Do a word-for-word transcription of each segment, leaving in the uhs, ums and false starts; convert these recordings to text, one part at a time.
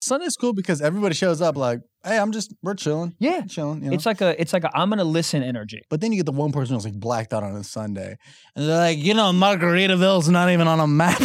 Sunday's cool because everybody shows up like, hey, I'm just, we're chilling. Yeah. We're chilling. You know? It's like a, it's like a, I'm going to listen energy. But then you get the one person who's like blacked out on a Sunday. And they're like, you know, Margaritaville's not even on a map.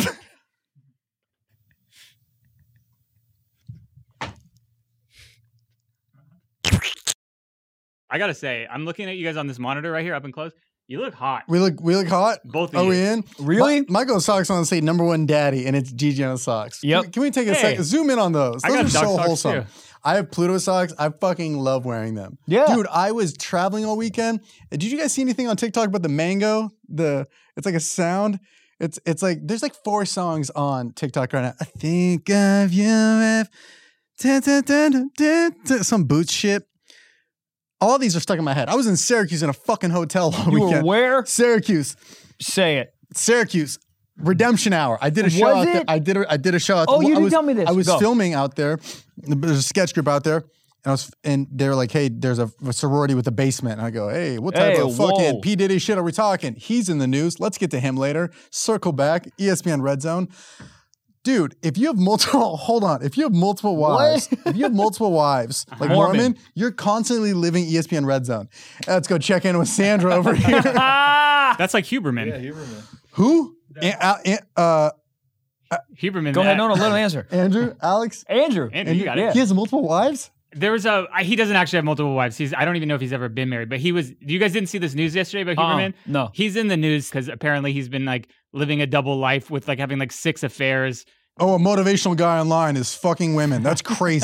I gotta say, I'm looking at you guys on this monitor right here, up and close. You look hot. We look we look hot? Both of Are you. we in? Really? Ma- Michael's socks on say number one daddy, and it's Gigi on the socks. Yep. Can, we- can we take a Hey. second? Zoom in on those. I Those got are duck so socks, wholesome. too. I have Pluto socks. I fucking love wearing them. Yeah. Dude, I was traveling all weekend. Did you guys see anything on TikTok about the mango? The It's like a sound. It's it's like, there's like four songs on TikTok right now. I think of you if... da, da, da, da, da, da, some boots shit. All these are stuck in my head. I was in Syracuse in a fucking hotel all You weekend. were where? Syracuse. Say it. Syracuse. Redemption Hour. I did a show Was out it? there. I did a, I did a show out Oh, there. you I didn't was, tell me this. I was Go. filming out there. There's a sketch group out there. And I was, and they were like, hey, there's a, a sorority with a basement. And I go, hey, what type Hey, of fucking whoa. P. Diddy shit are we talking? He's in the news. Let's get to him later. Circle back. E S P N Red Zone. Dude, if you have multiple, hold on. If you have multiple wives, if you have multiple wives, like Mormon. Mormon, you're constantly living E S P N Red Zone. Let's go check in with Sandra over here. Ah! That's like Huberman. Yeah, Huberman. Who? An- uh, an- uh, Huberman. Go ahead. No, that- no, let him answer. Andrew? Alex? Andrew. Andrew, you got it. Yeah. He has multiple wives? There was a. I- He doesn't actually have multiple wives. He's. I don't even know if he's ever been married. But he was. You guys didn't see this news yesterday about Uh-uh. Huberman? No. He's in the news because apparently he's been like living a double life with like having like six affairs. Oh, a motivational guy online is fucking women. That's crazy.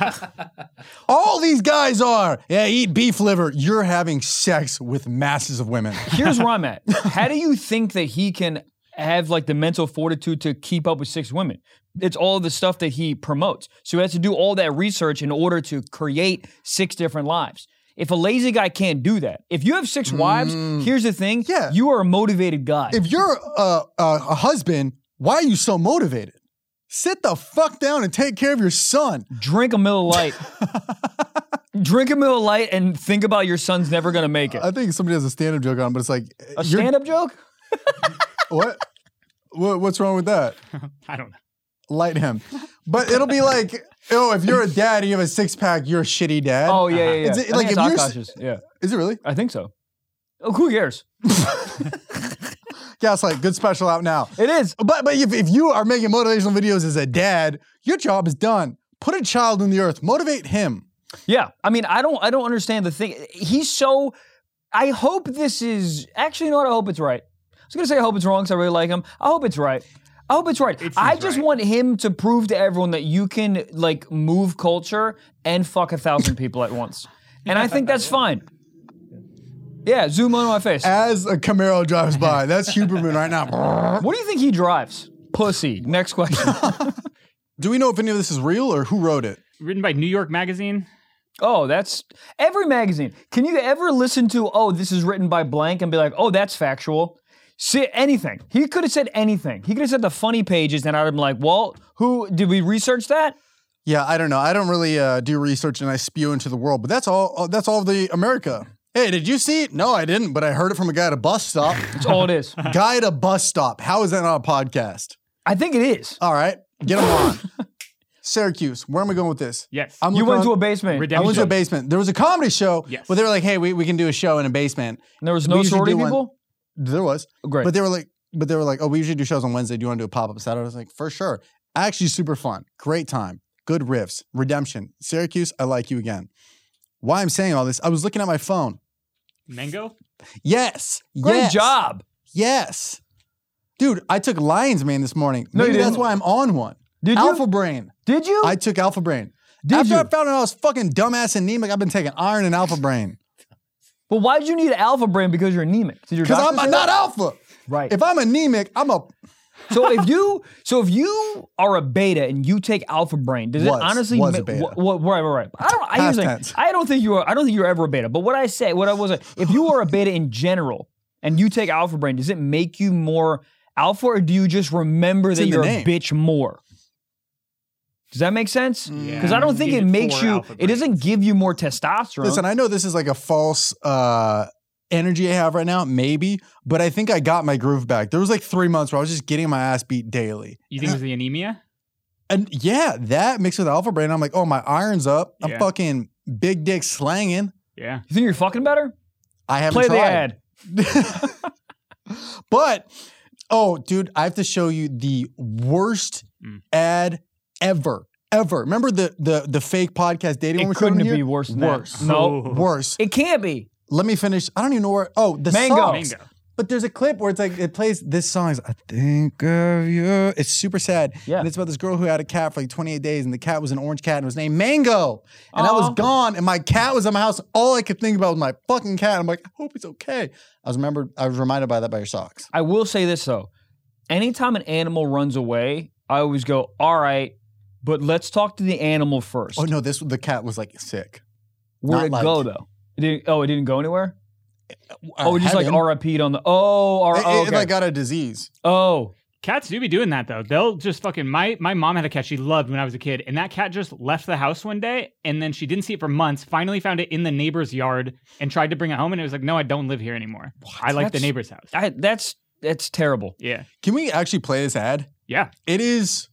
All these guys are. Yeah, eat beef liver. You're having sex with masses of women. Here's where I'm at. How do you think that he can have like the mental fortitude to keep up with six women? It's all the stuff that he promotes. So he has to do all that research in order to create six different lives. If a lazy guy can't do that, if you have six wives, here's the thing. Yeah. You are a motivated guy. If you're a, a, a husband, why are you so motivated? Sit the fuck down and take care of your son. Drink a Miller Lite. Drink a Miller Lite and think about your son's never going to make it. I think somebody has a stand-up joke on, but it's like A you're- stand-up joke? What? what? What's wrong with that? I don't know. Light him. But it'll be like, oh, if you're a dad and you have a six-pack, you're a shitty dad. Oh, yeah, yeah, yeah. Is I it- think like, it's if you're- Akash's. Yeah, Is it really? I think so. Oh, who cares? Gaslight, good special out now. It is. But but if, if you are making motivational videos as a dad, your job is done. Put a child in the earth. Motivate him. Yeah, I mean, I don't, I don't understand the thing. He's so. I hope this is actually. You know what? I hope it's right. I was gonna say I hope it's wrong because I really like him. I hope it's right. I hope it's right. It I seems just right. want him to prove to everyone that you can like move culture and fuck a thousand people at once, and I think that's fine. Yeah, zoom on my face. As a Camaro drives by, that's Huberman right now. What do you think he drives? Pussy. Next question. Do we know if any of this is real or who wrote it? Written by New York Magazine. Oh, that's every magazine. Can you ever listen to, oh, this is written by blank and be like, oh, that's factual? See, anything. He could have said anything. He could have said the funny pages and I'd have been like, well, who, did we research that? Yeah, I don't know. I don't really uh, do research and I spew into the world, but that's all. uh, That's all of the America. Hey, did you see it? No, I didn't, but I heard it from a guy at a bus stop. That's all it is. Guy at a bus stop. How is that not a podcast? I think it is. All right, get him on. Syracuse. Where am I going with this? Yes. I'm You looking went on- to a basement. I Redemption. went to a basement. There was a comedy show, Yes. but they were like, "Hey, we, we can do a show in a basement." And there was We no usually sorority do one- people? There was, Great. but they were like, but they were like, "Oh, we usually do shows on Wednesday. Do you want to do a pop up Saturday?" I was like, "For sure." Actually, super fun, great time, good riffs, redemption. Syracuse, I like you again. Why I'm saying all this? I was looking at my phone. Mango. Yes, Great yes, job. Yes, dude, I took Lion's Mane this morning. No, you Maybe that's didn't. why I'm on one. Did you? Alpha Brain. Did you? I took Alpha Brain. Did After you? I found out I was fucking dumbass anemic, I've been taking iron and Alpha Brain. But why did you need Alpha Brain because you're anemic? Did your Because doctor I'm say not that? alpha. Right. If I'm anemic, I'm a So if you so if you are a beta and you take Alpha Brain, does Was. it honestly Was a ma- beta. wh- wh- right, right, right. I don't. I, Past usually, tense. I don't think you are. I don't think you're ever a beta. But what I say, what I was, if you are a beta in general and you take Alpha Brain, does it make you more alpha, or do you just remember that in the you're a name. bitch more? Does that make sense? Yeah. Because I don't think Give it it makes four you. Alpha It doesn't Brains. give you more testosterone. Listen, I know this is like a false uh, energy I have right now, maybe, but I think I got my groove back. There was like three months where I was just getting my ass beat daily. You think it was the anemia? And yeah, that mixed with alpha brain, I'm like, oh, my iron's up. I'm Yeah. fucking big dick slanging. Yeah. You think you're fucking better? I haven't Play tried. the ad. But, oh, dude, I have to show you the worst Mm. ad ever. Ever. Remember the the the fake podcast dating one It we showed couldn't in here? be worse than Worse. that. No. Oh. Worse. It can't be. Let me finish. I don't even know where. Oh, the Mango. songs. Mango. But there's a clip where it's like it plays this song is I think of you. It's super sad. Yeah. And it's about this girl who had a cat for like twenty-eight days, and the cat was an orange cat and it was named Mango. And I was Aw. gone, and my cat was in my house. All I could think about was my fucking cat. I'm like, I hope he's okay. I was remembered. I was reminded by that by your socks. I will say this though. Anytime an animal runs away, I always go, all right, but let's talk to the animal first. Oh no, this the cat was like sick. Where'd it not go like- though? It didn't, oh, it didn't go anywhere? Uh, Oh, it just like heaven. R I P'd on the. Oh, R- It, oh, it, okay. like got a disease. oh. Cats do be doing that though. They'll just fucking my my mom had a cat she loved when I was a kid, and that cat just left the house one day, and then she didn't see it for months. Finally found it in the neighbor's yard and tried to bring it home, and it was like, no, I don't live here anymore. I like the That's- neighbor's house. I, that's that's terrible. Yeah, Can we actually play this ad? yeah. It is.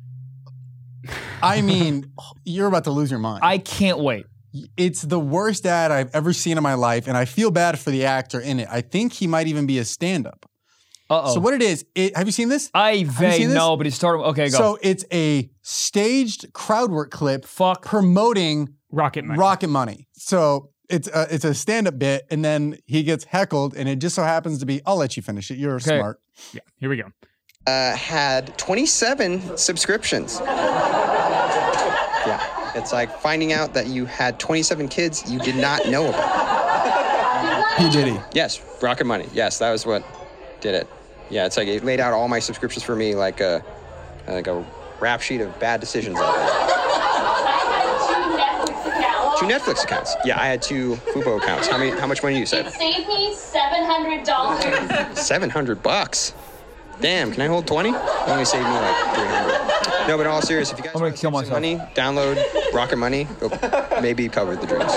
I mean, you're about to lose your mind. I can't wait. It's the worst ad I've ever seen in my life, and I feel bad for the actor in it. I think he might even be a stand-up. Uh oh. So what it is? It, have you seen this? I you vague seen this? know, but he started. Okay, go. So it's a staged crowd work clip Fuck. promoting Rocket Money. Rocket Money. So it's a, it's a stand-up bit, and then he gets heckled, and it just so happens to be. I'll let you finish it. You're Okay. smart. Yeah, here we go. uh, had twenty-seven subscriptions. Yeah, it's like finding out that you had twenty-seven kids you did not know about. P. Diddy. Yes, Rocket Money. Yes, that was what did it. Yeah, it's like it laid out all my subscriptions for me like a like a rap sheet of bad decisions. I had. Two Netflix accounts. Yeah, I had two Fubo accounts. How many? How much money you It said? saved me seven hundred dollars. Seven hundred bucks. Damn, can I hold twenty? It only saved me like three hundred. No, but in all serious, if you guys I'm gonna want to kill save some myself. money, download Rocket Money. It'll maybe cover the drinks.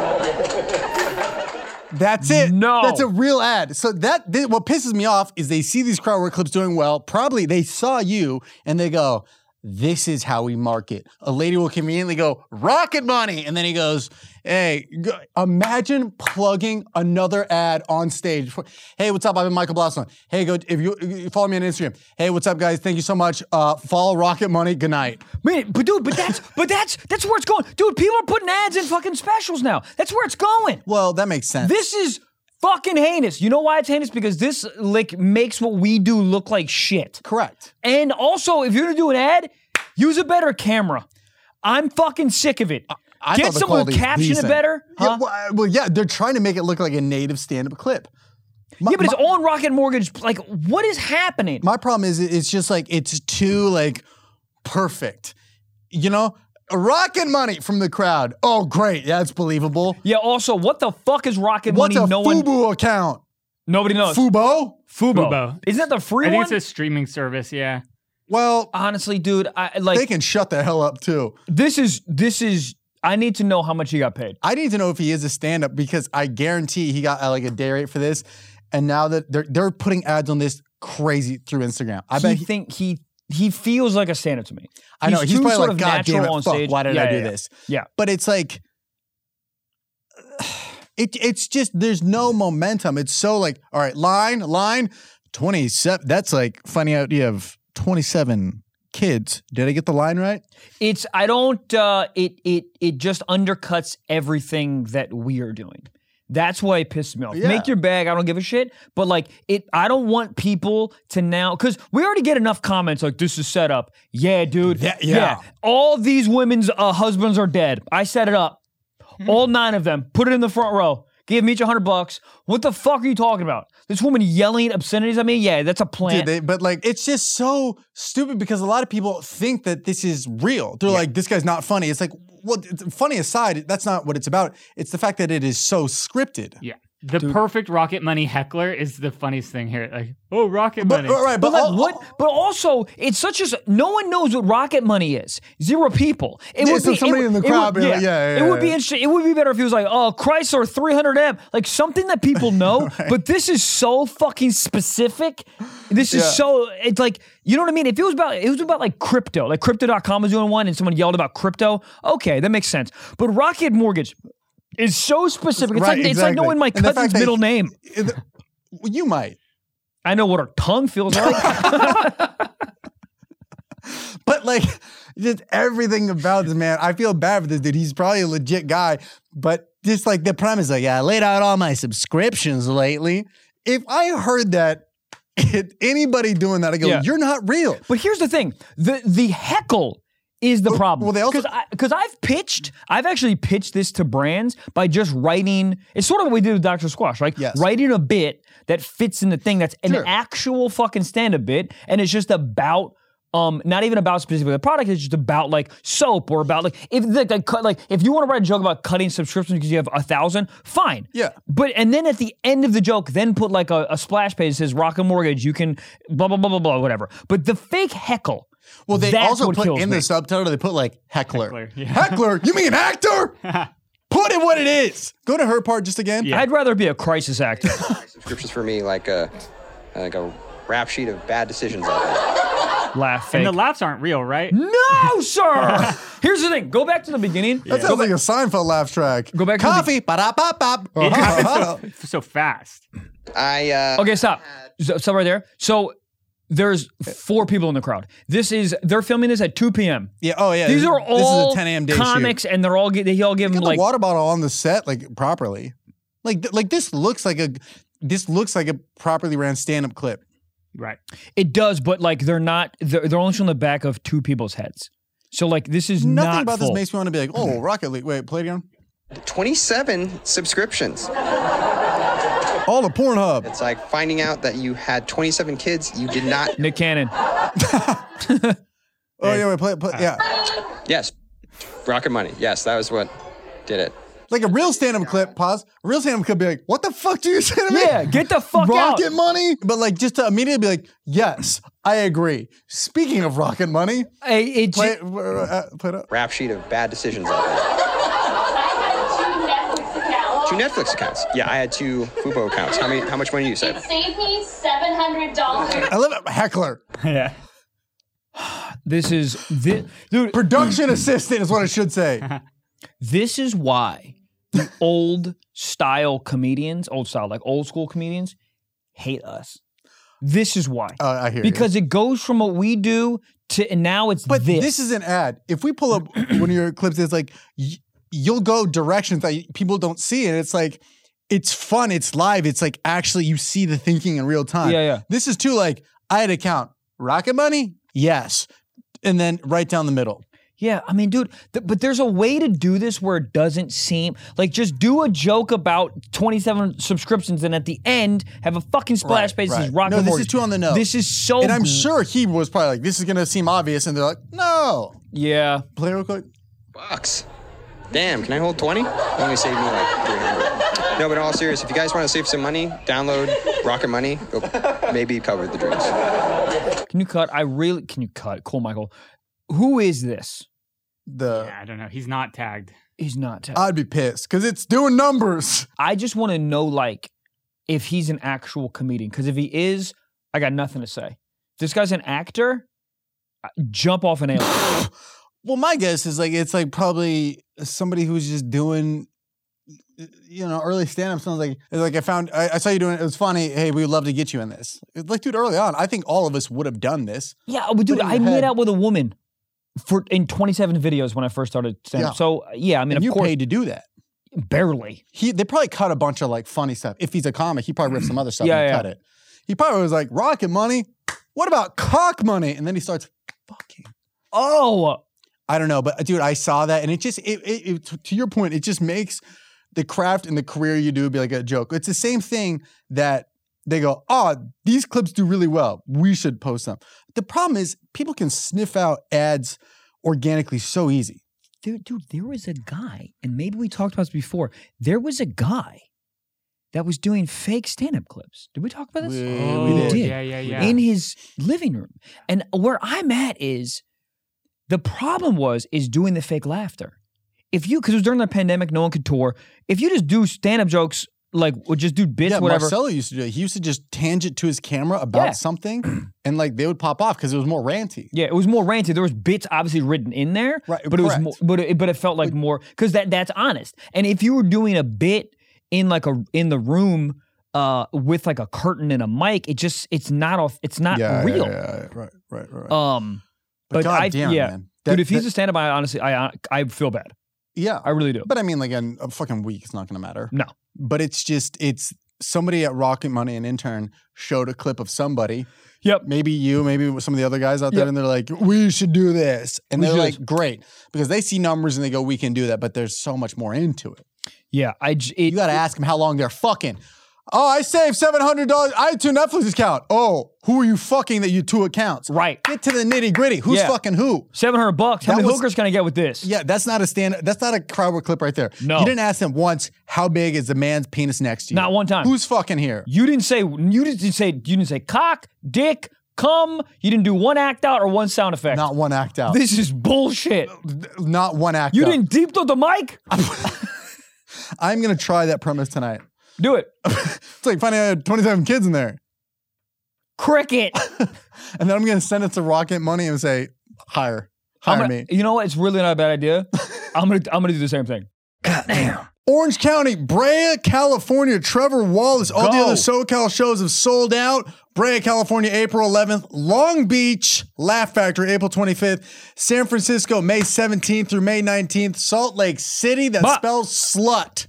That's it. No. That's a real ad. So that th- what pisses me off is they see these crowd work clips doing well. Probably they saw you and they go, this is how we market. A lady will conveniently go, Rocket Money. And then he goes, hey, go, imagine plugging another ad on stage. Hey, what's up? I'm Michael Blossom. Hey, go if you, you follow me on Instagram. Hey, what's up, guys? Thank you so much. Uh, follow Rocket Money. Good night. Man, but dude, but that's but that's that's where it's going. Dude, people are putting ads in fucking specials now. That's where it's going. Well, that makes sense. This is fucking heinous. You know why it's heinous? Because this like makes what we do look like shit. Correct. And also, if you're gonna do an ad, use a better camera. I'm fucking sick of it. I Get thought the someone to quality's caption decent. it better. Yeah, Huh? well, uh, well, yeah, they're trying to make it look like a native stand-up clip. My- Yeah, but it's my- on Rocket Mortgage. Like, what is happening? My problem is it's just like it's too like perfect. You know, Rocket Money from the crowd. Oh, great, that's believable. Yeah. Also, what the fuck is Rocket What's Money? a No one, Fubo account? nobody knows. Fubo? Fubo. Fubo. Isn't that the free I think one? it's a streaming service. Yeah. Well, Honestly, dude, I like they can shut the hell up too. this. Is this is? I need to know how much he got paid. I need to know if he is a stand-up because I guarantee he got uh, like a day rate for this. And now that they're they're putting ads on this crazy through Instagram. I I bet he, think he he feels like a stand-up to me. I know he's too probably sort like, of God damn natural it, on fuck, stage. why did Yeah, I do yeah, yeah. this? Yeah. But it's like, it it's just there's no momentum. It's so like, all right, line line twenty-seven. That's like funny idea of twenty-seven kids. Did I get the line right? It's I don't. Uh, it it it just undercuts everything that we are doing. That's why it pisses me off. Yeah. Make your bag. I don't give a shit. But like it, I don't want people to now because we already get enough comments like this is set up. Yeah, dude. Yeah, yeah. All these women's uh, husbands are dead. I set it up. All nine of them. Put it in the front row. Give me each a hundred bucks. What the fuck are you talking about? This woman yelling obscenities at me? Yeah, that's a plant. Dude, they, but like it's just so stupid because a lot of people think that this is real. They're like, this guy's not funny. It's like, well, it's- funny aside, that's not what it's about. It's the fact that it is so scripted. Yeah. The Dude. perfect Rocket Money heckler is the funniest thing here. Like, oh, Rocket But, Money. all right, But but, like all- what? But also, it's such as no one knows what Rocket Money is. Zero people. It Yeah, would so be somebody it, in the would- crowd It would, be yeah, like, yeah, yeah, it would be yeah. interesting. It would be better if he was like, oh, Chrysler three hundred M, like something that people know. But this is so fucking specific. This is Yeah. so. It's like you know what I mean. If it was about, it was about like crypto, like crypto dot com was doing one, and someone yelled about crypto. Okay, that makes sense. But Rocket Mortgage is so specific. It's Right, like it's like exactly. knowing my And the fact cousin's that- middle name. you might. I know what her tongue feels like. But like, just everything about this man, I feel bad for this dude. He's probably a legit guy, but just like the premise, like, yeah, I laid out all my subscriptions lately. If I heard that, anybody doing that, I go, Yeah. you're not real. But here's the thing: the the heckle is the problem. well, they also- because because I've pitched, I've actually pitched this to brands by just writing. It's sort of what we did with Doctor Squash, right? Yes. Writing a bit that fits in the thing that's an Sure. actual fucking stand-up bit, and it's just about. Um, not even about specifically the product. It's just about like soap or about like if like, like, cut- like if you want to write a joke about cutting subscriptions because you have a thousand, fine. Yeah. But and then at the end of the joke, then put like a, a splash page that says Rocket Mortgage. You can blah blah blah blah blah whatever. But the fake heckle. Well, they that's also what put kills in me. the subtitle, they put like heckler. Heckler, yeah. Heckler? You mean actor? Put it what it is. Go to her part just again. Yeah. I'd rather be a crisis actor. Subscriptions for me like a like a rap sheet of bad decisions I've made. Laugh fake. And the laughs aren't real, right? no, sir. Here's the thing. Go back to the beginning. That sounds like a Seinfeld laugh track. Go back to the- Coffee. Ba-da-ba-bop. It happens so, so fast. I uh, Okay, stop. So- Stop right there. So there's four people in the crowd. This is they're filming this at two p.m. Yeah. Oh, yeah. These this, are this all is a ten a.m. day comics, shoot. and they're all get- they all give Get them the like water bottle on the set like properly. Like, th- like this looks like a this looks like a properly ran stand-up clip. Right. it does, but like they're not. They're, they're only showing the back of two people's heads. So like this is Nothing not about full. this makes me want to be like, oh, Rocket League. Wait, play it again. twenty-seven subscriptions. All the Pornhub. It's like finding out that you had twenty-seven kids you did not. Nick Cannon. Oh yeah, wait, play, play yeah. Yes, Rocket Money. Yes, that was what did it. Like a real stand-up clip. Pause. A real stand-up clip be like, what the fuck do you say to me? Yeah, get the fuck Rocket out. Money. But like just to immediately be like, yes, I agree. Speaking of Rocket Money, Hey, it, play it. Uh, play it up. Rap sheet of bad decisions I've made. I had two Netflix accounts. Two Netflix accounts. Yeah, I had two Fubo accounts. How many? How much money you It save? saved me seven hundred dollars. I love it. Heckler. Yeah. this is this, dude. Production assistant is what I should say. This is why the old style comedians, old style, like old school comedians, hate us. This is why. Uh, I hear you. Because it goes from what we do to, and now it's But this. this. is an ad. If we pull up one of your clips, it's like y- you'll go directions that people don't see, and it's like it's fun, it's live, it's like actually you see the thinking in real time. Yeah, yeah. This is too like I had a count. Rocket Money, yes, and then right down the middle. Yeah, I mean, dude, th- but there's a way to do this where it doesn't seem like just do a joke about twenty-seven subscriptions and at the end have a fucking splash Right, page that says right. Rocket No, this Mortgage. is too on the nose. This is so. And I'm gr- sure he was probably like, this is gonna seem obvious, and they're like, no. Yeah. Play real quick. Bucks. Damn, can I hold twenty? Only saved me like three hundred. No, but in all serious, if you guys want to save some money, download Rocket Money. It'll maybe cover the drinks. Can you cut? I really can you cut? Cool, Michael. Who is this? The Yeah, I don't know. He's not tagged. He's not. Ted. I'd be pissed because it's doing numbers. I just want to know, like, if he's an actual comedian. Because if he is, I got nothing to say. If this guy's an actor, I- jump off an airplane. Well, my guess is like it's like probably somebody who's just doing, you know, early stand-up. Sounds like it's like I found I, I saw you doing it. It was funny. Hey, we would love to get you in this. It's like, dude, early on, I think all of us would have done this. Yeah, but dude, Put it in I your made head. out with a woman for in twenty-seven videos when I first started stand up. Yeah. So yeah, I mean, And of you course, paid to do that. barely. He they probably cut a bunch of like funny stuff. If he's a comic, he probably ripped some other stuff Yeah, and yeah. cut it. He probably was like, Rocket Money. What about cock money? And then he starts fucking. Oh, I don't know, but dude, I saw that, and it just it, it, it to- to your point, it just makes the craft and the career you do be like a joke. It's the same thing that they go, oh, these clips do really well. We should post them. The problem is people can sniff out ads organically so easy. dude, dude, there was a guy, and maybe we talked about this before. There was a guy that was doing fake stand-up clips. Did we talk about this? We, Oh, we did. yeah, yeah, yeah. In his living room. And where I'm at is the problem was is doing the fake laughter. If you, because it was during the pandemic, no one could tour. If you just do stand-up jokes, like, or just do bits, Yeah, whatever. Marcelo used to do it. He used to just tangent to his camera about Yeah. something, and like they would pop off because it was more ranty. Yeah, it was more ranty. There was bits obviously written in there, Right, but it was correct. more, but it, but it felt like more because that that's honest. And if you were doing a bit in like a in the room uh, with like a curtain and a mic, it just it's not off. It's not yeah, real. Yeah, yeah, yeah. Right, right, right. right. Um, but but God I damn, yeah, man. That- dude, if he's that- a stand-up, I honestly I I feel bad. yeah, I really do. But I mean, like, in a fucking week, it's not going to matter. No. But it's just, it's somebody at Rocket Money, an intern, showed a clip of somebody. Yep. Maybe you, maybe some of the other guys out there, Yep. and they're like, we should do this. And We they're should. like, great. Because they see numbers and they go, we can do that. But there's so much more into it. Yeah, I j- it, You got to ask them how long they're fucking. Oh, I saved seven hundred dollars. I had two Netflix accounts. Oh, who are you fucking that you two accounts? right. Get to the nitty gritty. Who's Yeah. fucking who? Seven hundred bucks. How That many was- hookers can I get with this? Yeah, that's not a stand. That's not a crowd work clip right there. No. You didn't ask them once, how big is the man's penis next to you? Not one time. Who's fucking here? You didn't say you didn't say you didn't say cock, dick, cum. You didn't do one act out or one sound effect. Not one act out. This is bullshit. Not one act You out. didn't deep throat the mic? I'm going to try that premise tonight. Do it. It's like finding out I had twenty-seven kids in there. Cricket. And then I'm going to send it to Rocket Money and say, hire. I'm Hire gonna- me. You know what? It's really not a bad idea. I'm gonna I'm gonna do the same thing. Orange County, Brea, California, Trevor Wallace. All the Go. other SoCal shows have sold out. Brea, California, April eleventh. Long Beach, Laugh Factory, April twenty-fifth. San Francisco, May seventeenth through May nineteenth. Salt Lake City, that Ma- spells slut.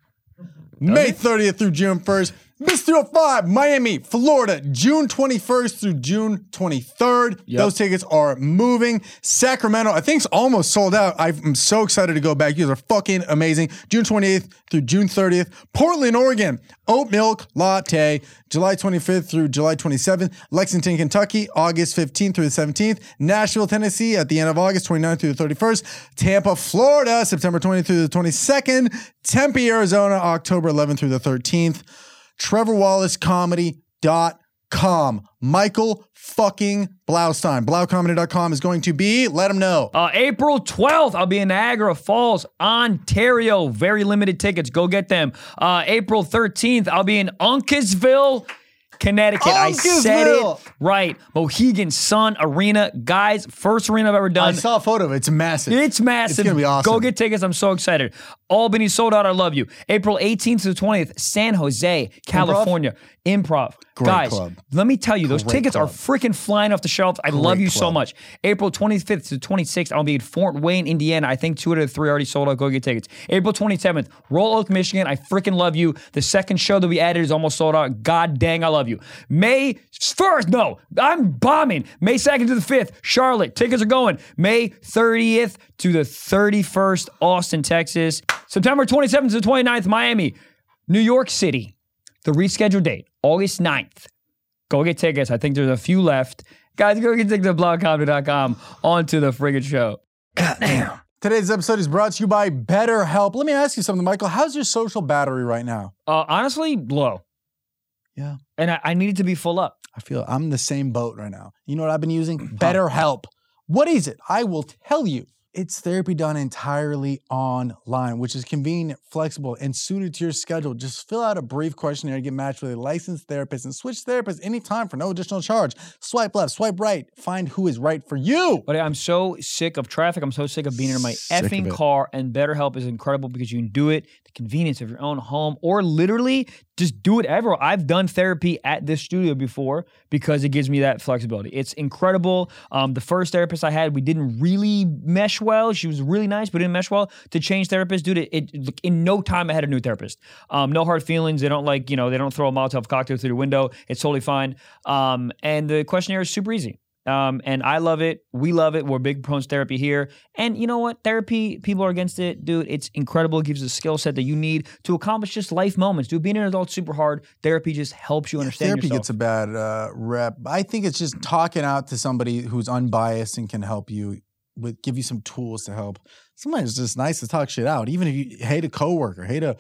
May thirtieth through June first. Mystery oh five, Miami, Florida, June twenty-first through June twenty-third. Yep. Those tickets are moving. Sacramento, I think it's almost sold out. I'm so excited to go back. You guys are fucking amazing. June twenty-eighth through June thirtieth. Portland, Oregon, Oat Milk Latte, July twenty-fifth through July twenty-seventh. Lexington, Kentucky, August fifteenth through the seventeenth. Nashville, Tennessee, at the end of August, twenty-ninth through the thirty-first. Tampa, Florida, September twentieth through the twenty-second. Tempe, Arizona, October eleventh through the thirteenth. Trevor Wallace Comedy dot com. Michael fucking Blaustein. Blau Comedy dot com is going to be, let him know. Uh, April twelfth, I'll be in Niagara Falls, Ontario. Very limited tickets. Go get them. Uh, April thirteenth, I'll be in Uncasville, Connecticut. I said Uncasville. it right. Mohegan Sun Arena. Guys, first arena I've ever I done. saw a photo of it. It's massive. It's massive. It's going to be awesome. Go get tickets. I'm so excited. Albany sold out. I love you. April eighteenth to the twentieth, San Jose, California. Improv. Great Guys, club. let me tell you, those Great tickets club. are freaking flying off the shelves. I love Great you so club. much. April twenty-fifth to twenty-sixth, I'll be in Fort Wayne, Indiana. I think two out of the three already sold out. Go get tickets. April twenty-seventh, Royal Oak, Michigan. I freaking love you. The second show that we added is almost sold out. God dang, I love you. May first, no, I'm bombing. May second to the fifth, Charlotte. Tickets are going. May thirtieth to the thirty-first, Austin, Texas. September twenty-seventh to the twenty-ninth, Miami. New York City. The rescheduled date, August ninth. Go get tickets. I think there's a few left. Guys, go get tickets at Blau Comedy dot com. On to the friggin' show. Goddamn. Today's episode is brought to you by BetterHelp. Let me ask you something, Michael. How's your social battery right now? Uh, honestly, low. Yeah. And I, I need it to be full up. I feel I'm in the same boat right now. You know what I've been using? BetterHelp. What is it? I will tell you. It's therapy done entirely online, which is convenient, flexible, and suited to your schedule. Just fill out a brief questionnaire to get matched with a licensed therapist and switch therapists anytime for no additional charge. Swipe left, swipe right. Find who is right for you. But I'm so sick of traffic. I'm so sick of being in my Sick of effing it. car. And BetterHelp is incredible because you can do it, the convenience of your own home, or literally just do it everywhere. I've done therapy at this studio before because it gives me that flexibility. It's incredible. Um, the first therapist I had, we didn't really mesh well. She was really nice, but didn't mesh well. To change therapists, dude, it, it in no time I had a new therapist. Um, no hard feelings. They don't like, you know, they don't throw a Molotov cocktail through the window. It's totally fine. Um, and the questionnaire is super easy. Um, and I love it. We love it. We're big proponents of therapy here. And you know what? Therapy, people are against it. Dude, it's incredible. It gives you the skill set that you need to accomplish just life moments. Dude, being an adult's super hard. Therapy just helps you understand Therapy yourself. gets a bad uh, rep. I think it's just talking out to somebody who's unbiased and can help you, with give you some tools to help. Sometimes it's just nice to talk shit out. Even if you hate a coworker, hate a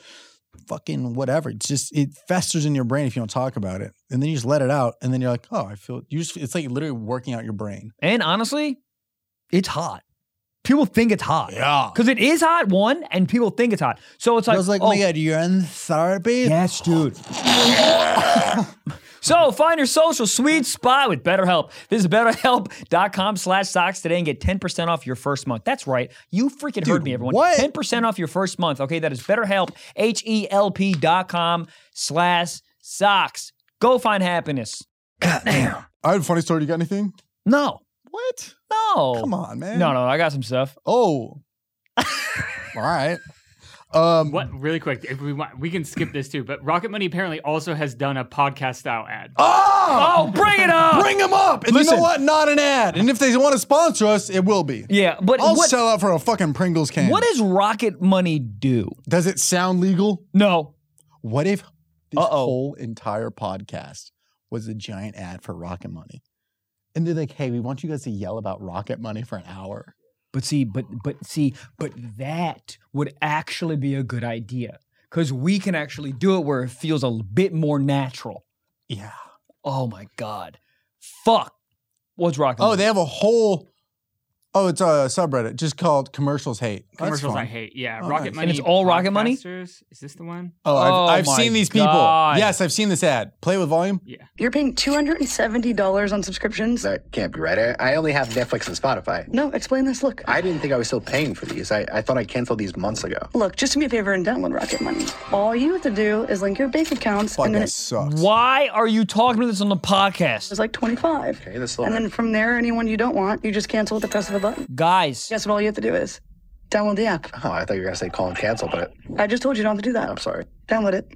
fucking whatever. It's just it festers in your brain if you don't talk about it, and then you just let it out, and then you're like, oh, I feel. You just it's like literally working out your brain. And honestly, it's hot. People think it's hot. Yeah. Because it is hot, one, and people think it's hot. So it's like, I was like, oh, oh my god, you're in therapy. yes, dude. So find your social sweet spot with BetterHelp. Visit betterhelp.com slash socks today and get ten percent off your first month. That's right. You freaking heard me, everyone. what? ten percent off your first month. Okay, that is BetterHelp, H-E-L-P dot com slash socks. Go find happiness. Goddamn. I have a funny story. You got anything? No. What? No. Come on, man. No, no, I got some stuff. Oh. All right. Um, What? Really quick, if we want, we can skip this too. But Rocket Money apparently also has done a podcast style ad. Oh, Oh, bring it up. bring them up. And you Listen. know what? Not an ad. And if they want to sponsor us, it will be. Yeah, but I'll what, sell out for a fucking Pringles can. what does Rocket Money do? Does it sound legal? No. What if this Uh-oh. whole entire podcast was a giant ad for Rocket Money? And they're like, hey, we want you guys to yell about Rocket Money for an hour. But see, but but see, but that would actually be a good idea because we can actually do it where it feels a bit more natural. Yeah. Oh my God. Fuck. What's Rocket Oh, Money? they have a whole. Oh, it's a subreddit just called Commercials Hate. That's Commercials fun. I hate. Yeah, Oh, Rocket nice. Money. And it's all Rocket Money? Podcasters. Is this the one? Oh, I've, Oh I've my seen these people. God. Yes, I've seen this ad. Play it with volume. Yeah. You're paying two hundred seventy dollars on subscriptions? That can't be right. I, I only have Netflix and Spotify. No, explain this. Look. I didn't think I was still paying for these. I, I thought I canceled these months ago. Look, just do me a favor and download Rocket Money. All you have to do is link your bank accounts, and then Podcast it's sucks. Why are you talking about this on the podcast? like twenty-five. Okay, this will And then from there, anyone you don't want, you just cancel with the press of a button. Guys, Guess what all you have to do is? Download the app. Oh, I thought you were going to say call and cancel, but I just told you don't have to do that. I'm sorry. Download it.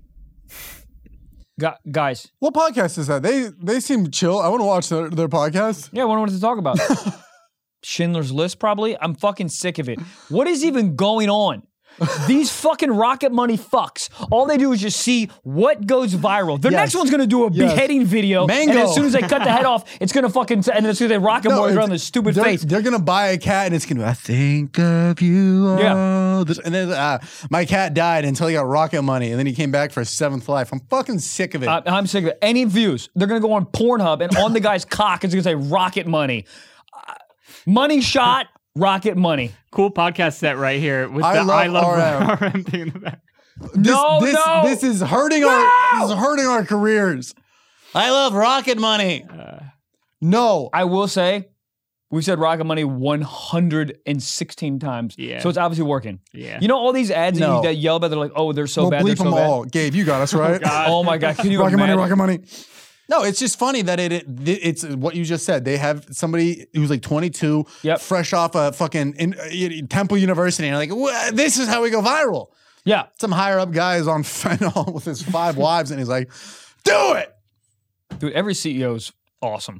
gu- guys. What podcast is that? They they seem chill. I want to watch their, their podcast. Yeah, I wonder what to talk about. Schindler's List, probably. I'm fucking sick of it. What is even going on? These fucking Rocket Money fucks. All they do is just see what goes viral. The Yes. next one's gonna do a Yes. beheading video, Mango. and as soon as they cut the head off, it's gonna fucking and then as soon as they rocket No, boys it's- around the stupid they're, face. They're gonna buy a cat and it's gonna be, I think of you all Yeah. the- And then uh, my cat died until he got Rocket Money, and then he came back for his seventh life. I'm fucking sick of it. Uh, I'm sick of it. Any views, they're gonna go on Pornhub and on the guy's cock, it's gonna say Rocket Money, uh, money shot, Rocket Money. Cool podcast set right here with I the love I love R M. R M thing in the back. this, no, this, no. this is hurting our this is hurting our careers. I love Rocket Money. Uh, No. I will say, we've said Rocket Money one hundred sixteen times. Yeah. So it's obviously working. Yeah. You know all these ads that, No. you, that yell about, they're like, oh, they're so We'll bad, they're bleep so them bad. all. Gabe, you got us, right? God. Oh my God, can you Rocket Money, imagine? Rocket Money. No, it's just funny that it, it it's what you just said. They have somebody who's like twenty-two, Yep. fresh off a fucking in, uh, Temple University, and like, "Wha- this is how we go viral. Yeah. Some higher up guy is on fentanyl with his five wives, and he's like, do it. Dude, every C E O is awesome.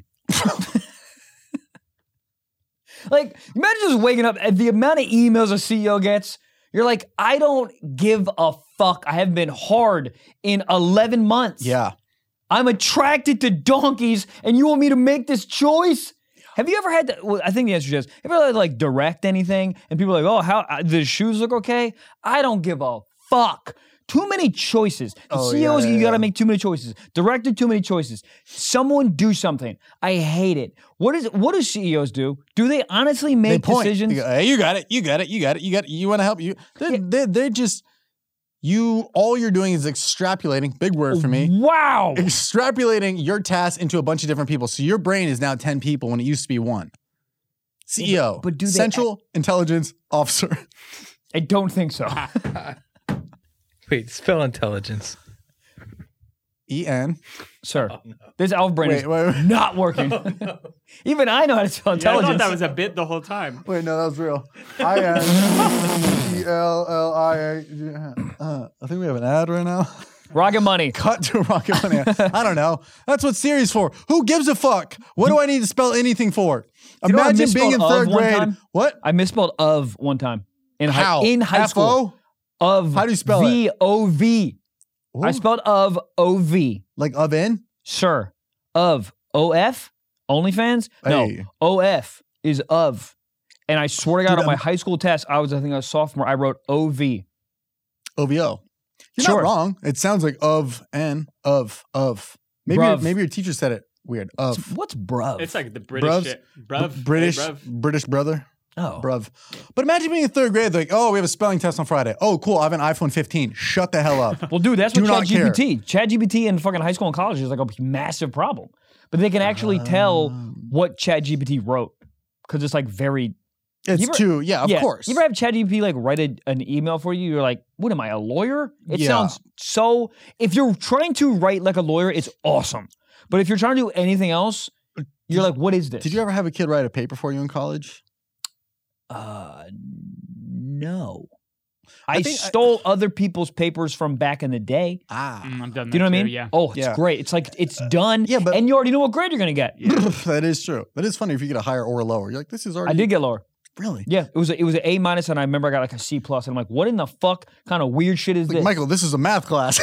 Like, imagine just waking up and the amount of emails a C E O gets. You're like, I don't give a fuck. I haven't been hard in eleven months. Yeah. I'm attracted to donkeys, and you want me to make this choice? Have you ever had to, well, I think the answer is yes. Have you ever had to, like, direct anything, and people are like, oh, how, uh, the shoes look okay? I don't give a fuck. Too many choices. The Oh, C E Os, yeah, you yeah, gotta yeah. make too many choices. Director, too many choices. Someone do something. I hate it. What is? What do C E Os do? Do they honestly They make point. decisions? They go, hey, you got it. You got it. You got it. You got it. You want to help you? They're, they're, they're just, you, all you're doing is extrapolating, big word for me, Wow. extrapolating your task into a bunch of different people. So your brain is now ten people when it used to be one. C E O, but- but do they- Central Intelligence Officer. I don't think so. Wait, spell intelligence. E N. Sir, this Alf brain Wait, is wait, wait. not working. Even I know how to spell yeah, I intelligence. thought that was a bit the whole time. Wait, no, that was real. I N E L L I A. Uh, I think we have an ad right now. Rocket Money. Cut to Rocket Money. I don't know. That's what Siri's for. Who gives a fuck? What do I need to spell anything for? You know I Imagine being in misspelled of third one grade. time? What? I misspelled of one time. In How? high, in high F O? school. Of. How do you spell V O V. Ooh. I spelled of O V. Like of in? Sir. Of. O F? OnlyFans? No. Hey. O F is of. And I swear to God, Dude, on my I'm- high school test, I was, I think I was a sophomore, I wrote O V. O V O. You're Sure. not wrong. It sounds like of and of of. Maybe Bruv. maybe your teacher said it weird. Of What's bruv? It's like the British Bruvs? shit. Bruv. B- British Hey, bruv. British brother. oh. Bruv. But imagine being in third grade, like, oh, we have a spelling test on Friday. Oh, cool. I have an iPhone fifteen. Shut the hell up. Well, dude, that's Do what not care. ChatGPT. ChatGPT in fucking high school and college is like a massive problem. But they can actually tell what ChatGPT wrote because it's like very. It's You ever- too, yeah, of yeah. course. You ever have ChatGPT like write a, an email for you? You're like, what am I, a lawyer? It Yeah. sounds so. If you're trying to write like a lawyer, it's awesome. But if you're trying to do anything else, you're like, what is this? Did you ever have a kid write a paper for you in college? Uh, no. I, think I- stole other people's papers from back in the day. Ah. Mm, I've done that Do you know what I too, mean? Yeah. Oh, it's Yeah. great. It's like it's done. yeah, but- and you already know what grade you're gonna get. That is true. That is funny if you get a higher or a lower. You're like, this is already. I did get lower. Really? Yeah, it was a, it was an A minus, and I remember I got like a C plus, and I'm like, what in the fuck kind of weird shit is Like, this? Michael, this is a math class.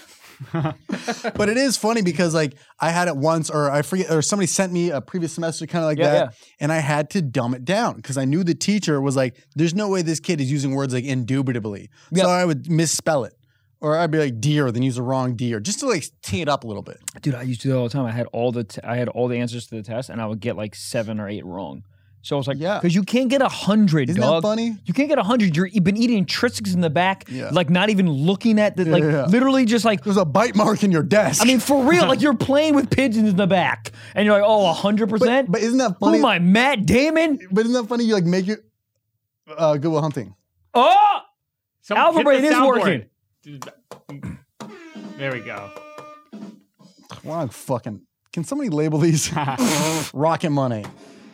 But it is funny because like I had it once, or I forget, or somebody sent me a previous semester kind of like Yeah, that, yeah. and I had to dumb it down because I knew the teacher was like, "There's no way this kid is using words like indubitably." Yeah. So I would misspell it, or I'd be like "deer," then use the wrong "deer," just to like tee it up a little bit. Dude, I used to do that all the time. I had all the t- I had all the answers to the test, and I would get like seven or eight wrong. So I was like, Yeah. because you can't get a hundred, Isn't dog. that funny? You can't get a hundred. You're you've been eating Triscuits in the back, Yeah. like not even looking at the, like Yeah, yeah. literally just like. There's a bite mark in your desk. I mean, for real, like you're playing with pigeons in the back, and you're like, oh, a hundred percent. but isn't that Who funny? am I, Matt Damon? But isn't that funny? You like make your uh, Good Will Hunting. Oh, Some- Alpha hit the Brain is soundboard. working. There we go. Wow, fucking. Can somebody label these Rocket Money?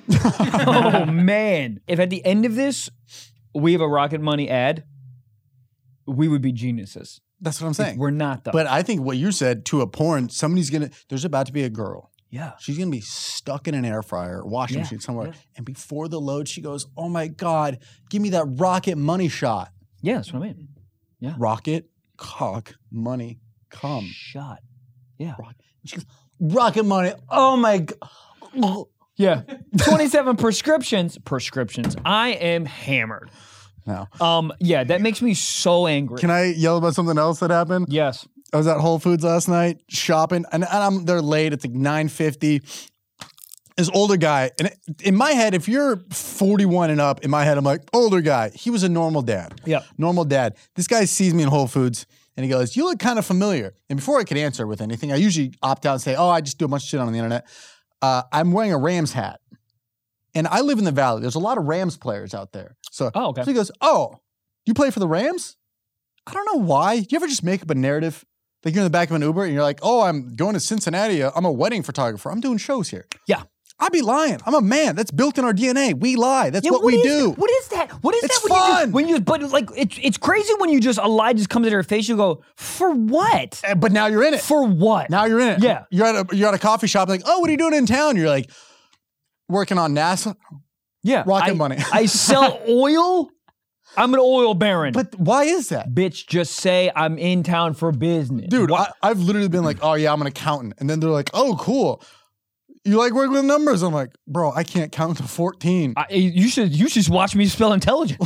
Oh man! If at the end of this we have a Rocket Money ad, we would be geniuses. That's what I'm saying. We're not though. But I think what you said to a porn, somebody's gonna. There's about to be a girl. yeah, She's gonna be stuck in an air fryer, washing Yeah, machine somewhere, yeah. and before the load, she goes, "Oh my god, give me that Rocket Money shot." yeah, that's what I mean. Rocket, cock, money, come. Shot. Yeah. She goes, "Rocket Money." Oh my god. Yeah. twenty-seven prescriptions. Prescriptions. I am hammered. No. Um. Yeah. That makes me so angry. Can I yell about something else that happened? Yes. I was at Whole Foods last night shopping, and, and I'm they're late. It's like nine fifty. This older guy, and in my head, if you're forty-one and up, in my head, I'm like, older guy. He was a normal dad. Yeah. Normal dad. This guy sees me in Whole Foods, and he goes, "You look kind of familiar." And before I could answer with anything, I usually opt out and say, "Oh, I just do a bunch of shit on the internet." Uh, I'm wearing a Rams hat, and I live in the Valley. There's a lot of Rams players out there. So, Oh, okay. so he goes, "Oh, you play for the Rams?" I don't know why. Do you ever just make up a narrative? Like you're in the back of an Uber and you're like, "Oh, I'm going to Cincinnati. I'm a wedding photographer. I'm doing shows here." Yeah. I'd be lying. I'm a man. That's built in our D N A. We lie. That's Yeah, what, we is- do. What is that? What is It's that? When You fun. just, when you, but like, it's it's crazy when you just a lie just comes into your face. You go, for what? Eh, But now you're in it. For what? Now you're in it. Yeah. You're at a you're at a coffee shop. Like, "Oh, what are you doing in town?" You're like, "Working on NASA." yeah. Rocket I, money. I sell oil. I'm an oil baron. But why is that? Bitch, just say I'm in town for business. Dude, Why- I, I've literally been like, "Oh yeah, I'm an accountant," and then they're like, "Oh, cool. You like working with numbers?" I'm like, "Bro, I can't count to fourteen." I, you should you should watch me spell intelligence.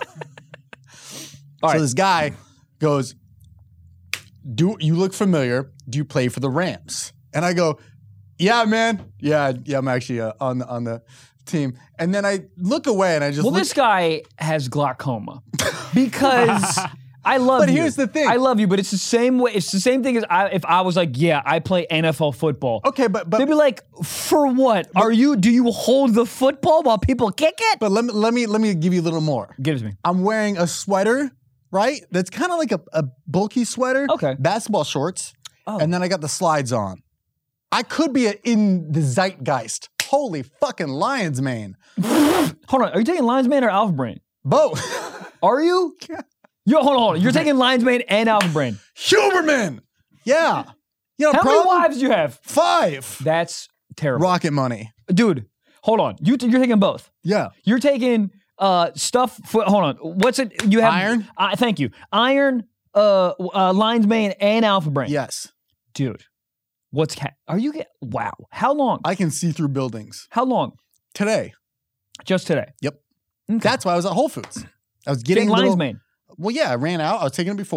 All so right. this guy goes, "Do you look familiar? Do you play for the Rams?" And I go, "Yeah, man. Yeah, yeah. I'm actually uh, on the on the team." And then I look away and I just Well, look, this guy has glaucoma because I love But you. here's the thing. I love you, but it's the same way. It's the same thing as I, if I was like, yeah, I play N F L football. okay, but but They'd be like, for what? Are you? Do you hold the football while people kick it? but let me let me let me give you a little more. Give it to me. I'm wearing a sweater, right? That's kind of like a, a bulky sweater. Okay. Basketball shorts. Oh. And then I got the slides on. I could be a, in the zeitgeist. Holy fucking Lions, man. Hold on. Are you taking Lions Mane or Alpha Brain? Both. Are you? Yo, hold on, hold on. You're taking Lions Mane and Alpha Brain. Huberman. Yeah. You know, How problem? many wives do you have? Five. That's terrible. Rocket money. Dude, hold on. You, you're taking both. Yeah. You're taking uh stuff. For, hold on. What's it? You have Iron? Uh, thank you. Iron, uh, uh Lions Mane, and Alpha Brain. Yes. Dude, what's ca- are you? Get, wow. How long? I can see through buildings. How long? Today. Just today. Yep. Okay. That's why I was at Whole Foods. I was Getting getting Lions little, Mane. Well, yeah, I ran out. I was taking it before.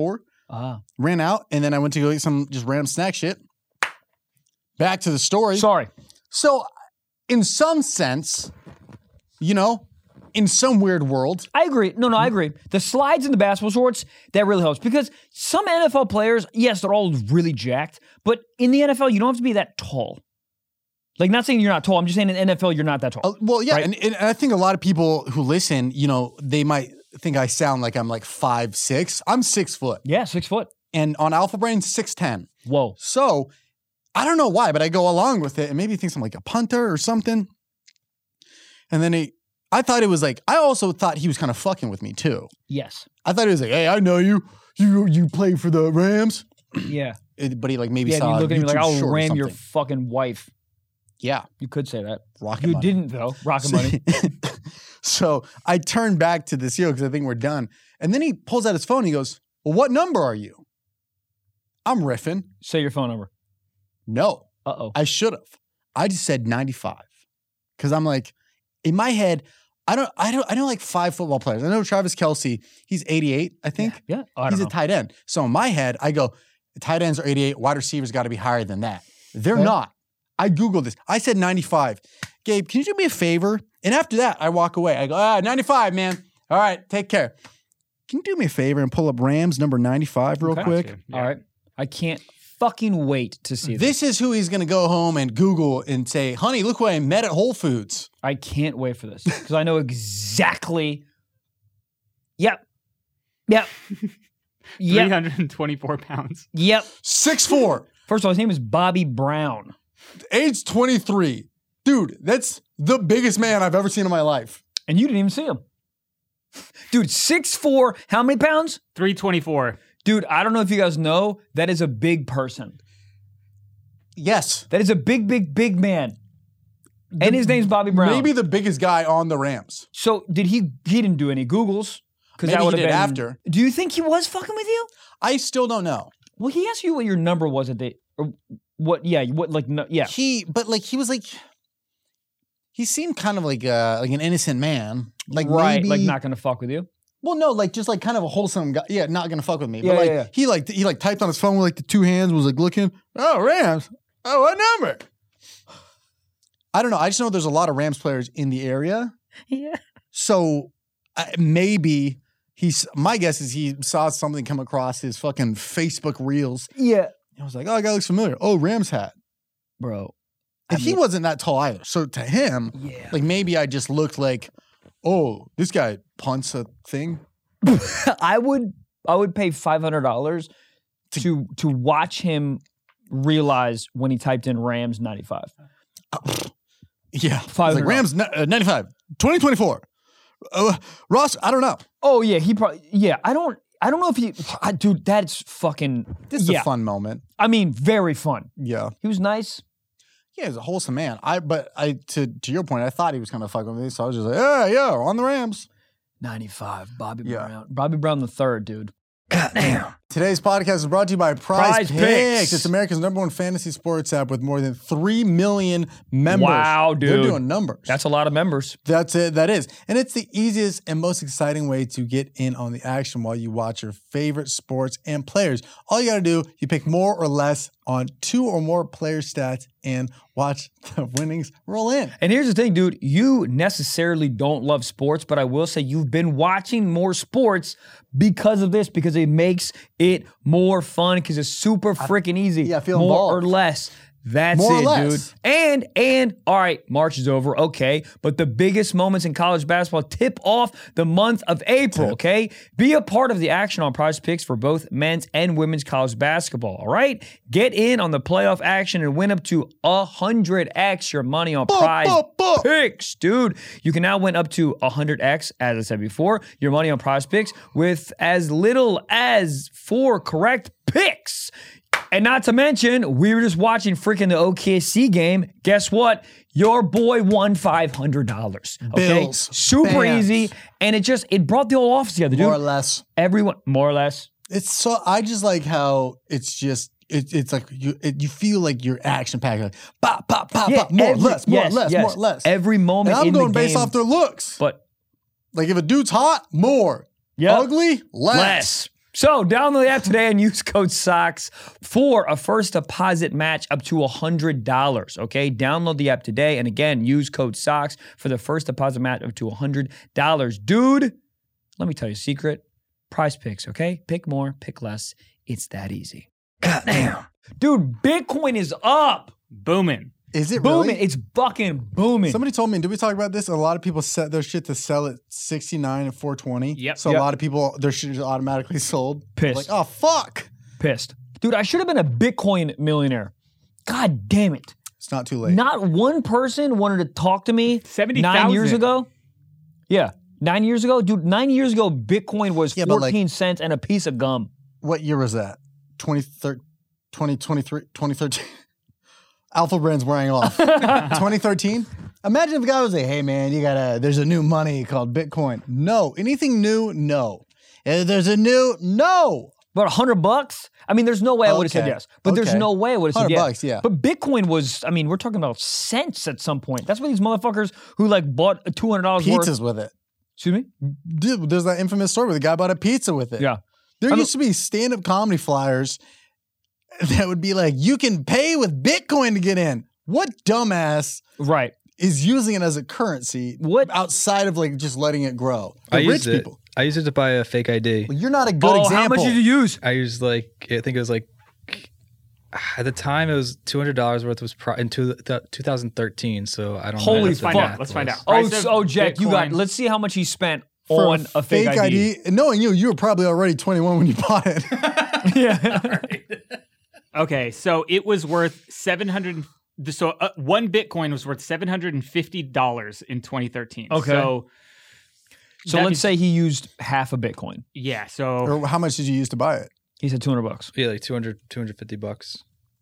Ah. ran out, and then I went to go eat some just random snack shit. Back to the story. Sorry. So, in some sense, you know, in some weird world, I agree. No, no, I agree. The slides in the basketball shorts, that really helps because some N F L players, yes, they're all really jacked, but in the N F L, you don't have to be that tall. Like, not saying you're not tall. I'm just saying in the N F L, you're not that tall. uh, well, yeah, Right? and, and I think a lot of people who listen, you know, they might think I sound like I'm like five six. I'm six foot, Yeah, six foot. and on Alpha Brain, six ten. Whoa. So, I don't know why, but I go along with it, and maybe he thinks I'm like a punter or something. And then he, I thought it was like, I also thought he was kind of fucking with me too. Yes. I thought he was like, hey, I know you. You you play for the Rams. Yeah. It- but he like maybe Yeah, saw you look at me like, YouTube I'll short or ram your something. fucking wife. Yeah, You could say that. rocket You money. didn't, though. Rocket money. So I turned back to the C E O because I think we're done. And then he pulls out his phone and he goes, well, what number are you? I'm riffing. Say your phone number. No, Uh-oh. I should have. I just said ninety-five. Because I'm like, in my head, I don't, I don't, I know like five football players. I know Travis Kelce, he's eighty-eight, I think. Yeah. Oh, I He's don't a know. tight end. So in my head, I go, tight ends are eighty-eight, wide receivers got to be higher than that. They're Okay. not. I Googled this. I said ninety-five. Gabe, can you do me a favor? And after that, I walk away. I go, ah, ninety-five, man. All right, take care. Can you do me a favor and pull up Rams number ninety-five real Okay. quick? Gotcha. Yeah. All right. I can't fucking wait to see this. This is who he's going to go home and Google and say, honey, look who I met at Whole Foods. I can't wait for this because I know exactly. Yep. Yep. three Yep. hundred twenty-four pounds. Yep. six foot four, First of all, his name is Bobby Brown. age twenty-three. Dude, that's the biggest man I've ever seen in my life. And you didn't even see him. Dude, six foot four, how many pounds? three twenty-four. Dude, I don't know if you guys know, that is a big person. Yes. That is a big, big, big man. And his name's Bobby Brown. Maybe the biggest guy on the Rams. So did he, he didn't do any Googles. Because Maybe that he would have did been after. Do you think he was fucking with you? I still don't know. Well, he asked you what your number was at the, or what, yeah, what, like, no, yeah. He, but like, he was like, he seemed kind of like uh, like an innocent man. Like right, maybe, like not gonna fuck with you. well, no, like just like kind of a wholesome guy. Yeah, not gonna fuck with me. Yeah, but like yeah, yeah. he like he like typed on his phone with like the two hands, was like looking. Oh, Rams. Oh, what number? I don't know. I just know there's a lot of Rams players in the area. Yeah. So uh, maybe he's. My guess is he saw something come across his fucking Facebook reels. Yeah. I was like, oh, that guy looks familiar. Oh, Rams hat. Bro. And he wasn't that tall either. So to him, Yeah. like maybe I just looked like, oh, this guy punts a thing. I would I would pay five hundred dollars to to watch him realize when he typed in Rams ninety-five. Yeah. five It's hundred like Rams ni- uh, ninety-five, twenty twenty-four. Uh, Ross, I don't know. Oh yeah, he probably yeah. I don't I don't know if he I, dude. That's fucking This is yeah. a fun moment. I mean, very fun. Yeah. He was nice. Yeah, he's a wholesome man. I but I to to your point, I thought he was kind of fucking with me, so I was just like, yeah, yeah, we're on the Rams. ninety-five. Bobby Yeah. Brown. Bobby Brown the third, dude. Today's podcast is brought to you by Prize, Prize Picks. Picks. It's America's number one fantasy sports app with more than three million members. Wow, They're dude. doing numbers. That's a lot of members. That's it. That is. And it's the easiest and most exciting way to get in on the action while you watch your favorite sports and players. All you got to do, you pick more or less on two or more player stats and watch the winnings roll in. And here's the thing, dude. You necessarily don't love sports, but I will say you've been watching more sports because of this, because it makes it more fun, because it's super freaking easy. yeah, I feel more involved. or less. That's More or it, less. dude. And, and, all right, March is over, okay. But the biggest moments in college basketball tip off the month of April, okay? Be a part of the action on Prize Picks for both men's and women's college basketball, all right? Get in on the playoff action and win up to one hundred x your money on Prize buh, buh. Picks, dude. You can now win up to one hundred x, as I said before, your money on Prize Picks with as little as four correct picks. And not to mention, we were just watching freaking the O K C game. Guess what? Your boy won five hundred dollars. Okay? Bills. Super Bands. easy. And it just, it brought the whole office together, dude. More or less. Everyone, more or less. It's so, I just like how it's just, it, it's like you it, you feel like you're action packed. Like, pop, pop, pop, Yeah, pop, more or every- less, more yes, or less, yes. more or less. Every moment and I'm in going the based game, off their looks. But Like if a dude's hot, more. Yep. Ugly, less. less. So download the app today and use code SOCKS for a first deposit match up to one hundred dollars, okay? Download the app today and again, use code SOCKS for the first deposit match up to one hundred dollars. Dude, let me tell you a secret. Prize Picks, okay? Pick more, pick less. It's that easy. God damn. Dude, Bitcoin is up. Booming. Is it Booming. really? It's fucking booming. Somebody told me, did we talk about this? A lot of people set their shit to sell at sixty-nine and four twenty. Yep. So Yep. a lot of people, their shit is automatically sold. Pissed. Like, oh, fuck. Pissed. Dude, I should have been a Bitcoin millionaire. God damn it. It's not too late. Not one person wanted to talk to me seventy nine years thousand. ago. Yeah. Nine years ago? Dude, nine years ago, Bitcoin was Yeah, but like- fourteen cents and a piece of gum. What year was that? twenty thirteen, twenty twenty-three, twenty thirteen. Alpha Brand's wearing off. twenty thirteen? Imagine if a guy was like, hey man, you gotta, there's a new money called Bitcoin. No. Anything new? No. Uh, There's a new, no. But a hundred bucks? I mean, there's no way I would have said Okay. yes. But there's Okay. no way I would have said Hundred yes. bucks, yeah. But Bitcoin was, I mean, we're talking about cents at some point. That's why these motherfuckers who like bought two hundred dollars worth. Pizzas with it. Excuse me? Dude, there's that infamous story where the guy bought a pizza with it. Yeah. There I used to be stand-up comedy flyers that would be like, you can pay with Bitcoin to get in. What dumbass Right. is using it as a currency What? outside of like just letting it grow? The I rich used it. people. I used it to buy a fake I D. Well, you're not a good Oh, example. how much did you use? I used like I think it was like at the time it was two hundred dollars worth was pro- in two, th- twenty thirteen. So I don't know. Holy what Let's the find fuck. out. math Let's find was. out. Oh, Price of so, oh, Jack, you got, Bitcoin. let's see how much he spent For on a fake, I D. Knowing you, you were probably already twenty-one when you bought it. Yeah. Okay, so it was worth seven hundred. So uh, one Bitcoin was worth seven hundred and fifty dollars in twenty thirteen. Okay. So, So that let's means- say he used half a Bitcoin. yeah. So Or how much did you use to buy it? He said two hundred bucks. Yeah, like two hundred, two hundred fifty bucks.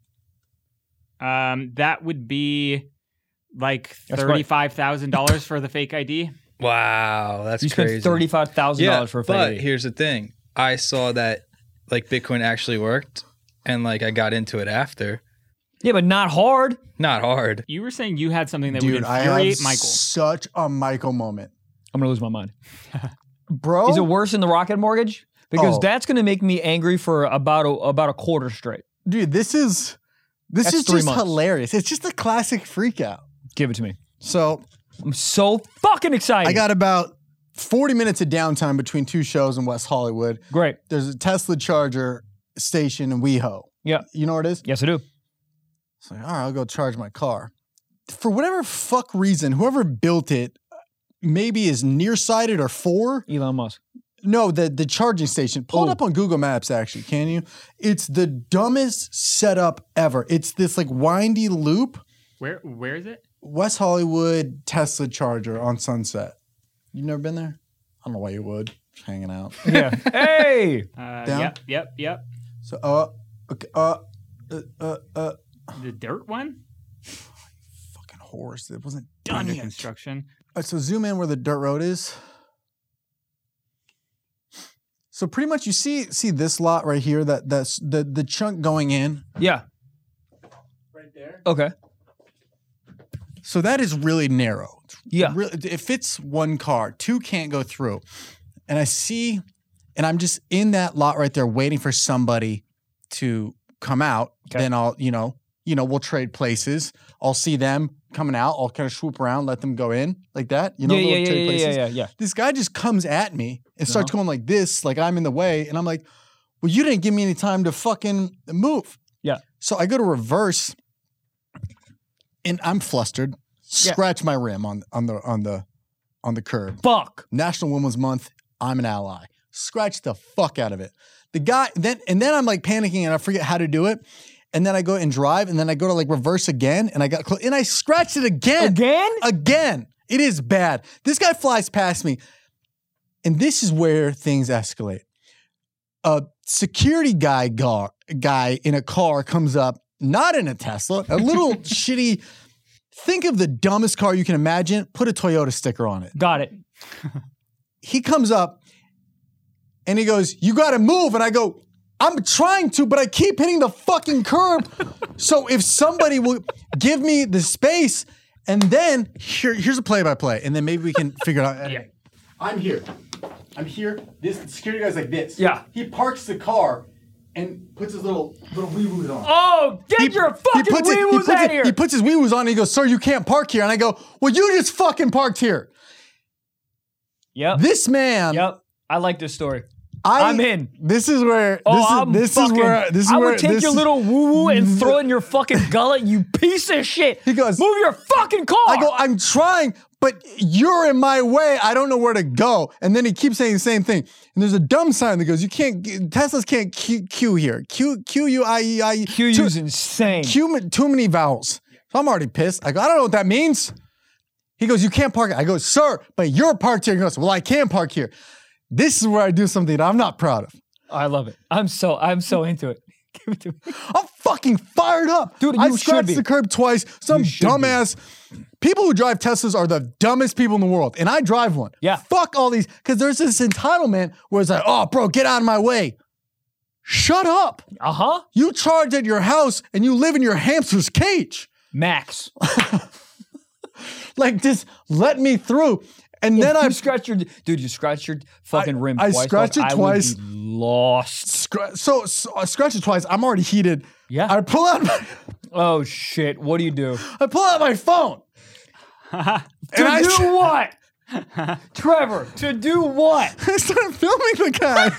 um, that would be like That's right. thirty-five thousand dollars for the fake I D. Wow, that's You crazy. spent thirty-five thousand yeah, dollars for a fake but I D. here's the thing: I saw that like Bitcoin actually worked, and like I got into it after. Yeah, but not hard. Not hard. You were saying you had something that Dude, would I have infuriate Michael. such a Michael moment. I'm gonna lose my mind. Bro, Is it worse than the Rocket Mortgage? Because Oh. that's gonna make me angry for about a, about a quarter straight. dude, this is this That's is three just months. hilarious. It's just a classic freak out. Give it to me. So I'm so fucking excited. I got about forty minutes of downtime between two shows in West Hollywood. Great. There's a Tesla charger station in WeHo. Yeah. You know where it is? Yes, I do. So, all right, I'll go charge my car. For whatever fuck reason, whoever built it maybe is nearsighted or four. Elon Musk. No, the, the charging station. Pull it Oh. up on Google Maps, actually, can you? It's the dumbest setup ever. It's this like windy loop. Where where is it? West Hollywood Tesla charger on Sunset. You never been there? I don't know why you would. Just hanging out. Yeah. Hey. Uh, Down? Yep, yep, yep. So, uh, okay, uh, uh, uh, uh, The dirt one fucking horse. It wasn't done under yet. construction. All right, so zoom in where the dirt road is. So pretty much you see see this lot right here, that that's the the chunk going in. Yeah. Right there. Okay. So that is really narrow. Yeah. Really, it fits one car. Two can't go through. And I see, and I'm just in that lot right there waiting for somebody to come out. Okay. Then I'll, you know, you know, we'll trade places. I'll see them coming out. I'll kind of swoop around, let them go in like that. You know, yeah, yeah, we'll yeah, trade yeah, places. yeah, yeah, yeah. This guy just comes at me and starts Uh-huh. going like this, like I'm in the way. And I'm like, well, you didn't give me any time to fucking move. Yeah. So I go to reverse and I'm flustered. Yeah. Scratch my rim on on the on the on the curb. Fuck. National Women's Month, I'm an ally. Scratch the fuck out of it. The guy then and then I'm like panicking and I forget how to do it. And then I go and drive and then I go to like reverse again and I got cl- and I scratched it again. Again? Again. It is bad. This guy flies past me. And this is where things escalate. A security guy gar- guy in a car comes up, not in a Tesla, a little shitty. Think of the dumbest car you can imagine. Put a Toyota sticker on it. Got it. He comes up and he goes, "You got to move." And I go, "I'm trying to, but I keep hitting the fucking curb." So if somebody will give me the space, and then here, here's a play-by-play, and then maybe we can figure it out. Yeah. I'm here. I'm here. This security guy's like this. Yeah. He parks the car and puts his little little wee-woos on. Oh, get He- your he fucking puts it- he wee-woos puts out it- here. He puts his wee-woos on and he goes, sir, you can't park here. And I go, well, you just fucking parked here. Yep. This man. Yep. I like this story. I, I'm in. This is where. Oh, this is, I'm this fucking, is where. This is I where. would take this your is- little woo-woo and throw it in your fucking gullet, you piece of shit. He goes, move your fucking car. I go, I'm trying, but you're in my way. I don't know where to go. And then he keeps saying the same thing. And there's a dumb sign that goes, you can't, Teslas can't Q, Q here. Q, Q, U, I, E, I, E. Q U's insane. Q, too many vowels. So I'm already pissed. I go, I don't know what that means. He goes, you can't park. I go, sir, but you're parked here. He goes, well, I can park here. This is where I do something that I'm not proud of. I love it. I'm so I'm so into it. Give it to me. I'm fucking fired up. Dude, I you should scratched be. the curb twice. Some You should dumbass. People who drive Teslas are the dumbest people in the world. And I drive one. Yeah. Fuck all these. Because there's this entitlement where it's like, oh, bro, get out of my way. Shut up. Uh-huh. You charge at your house and you live in your hamster's cage. Max. Like, just let me through. And then I you scratched your dude, you scratched your fucking I- rim I twice. scratched dog. it I twice. would be lost. scra- so, so I scratched it twice. I'm already heated. Yeah. I pull out my, Oh shit. What do you do? I pull out my phone. To and I, do what? Trevor, to do what? I started filming the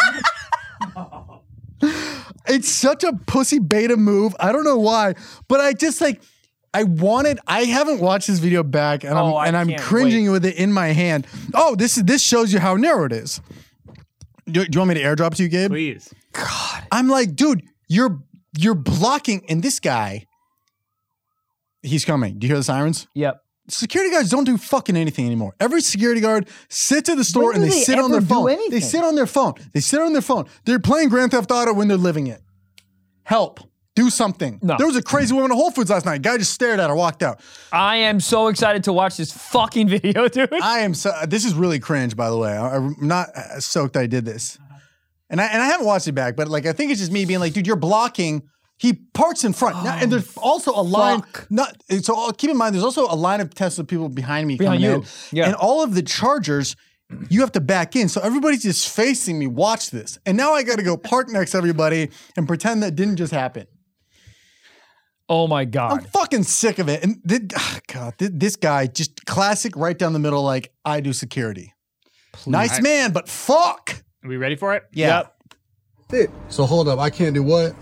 guy. It's such a pussy beta move. I don't know why, but I just like I wanted. I haven't watched this video back, and I'm Oh, I and I'm can't cringing wait. with it in my hand. Oh, this is this shows you how narrow it is. Do, do you want me to airdrop it to you, Gabe? Please. I'm like, dude, you're you're blocking, and this guy, he's coming. Do you hear the sirens? Yep. Security guards don't do fucking anything anymore. Every security guard sits at the store When and do they, they sit on their ever do phone. anything? They sit on their phone. They sit on their phone. They're playing Grand Theft Auto when they're living it. Help. Do something. No. There was a crazy woman at Whole Foods last night. Guy just stared at her, walked out. I am so excited to watch this fucking video, dude. I am so, this is really cringe, by the way. I, I'm not uh, stoked I did this. And I, and I haven't watched it back, but like, I think it's just me being like, dude, you're blocking. He parks in front. Now, and there's also a line. fuck. Not so. uh, Keep in mind, there's also a line of Tesla people behind me Behind coming you. in, Yeah. and all of the chargers. You have to back in, so everybody's just facing me. Watch this, and now I got to go park next to everybody and pretend that didn't just happen. Oh my I'm god. fucking sick of it. And this, ah, God, thi- this guy just classic, right down the middle. Like I do security. Nice man, but fuck. Are we ready for it? Yeah. So hold up, I can't do what?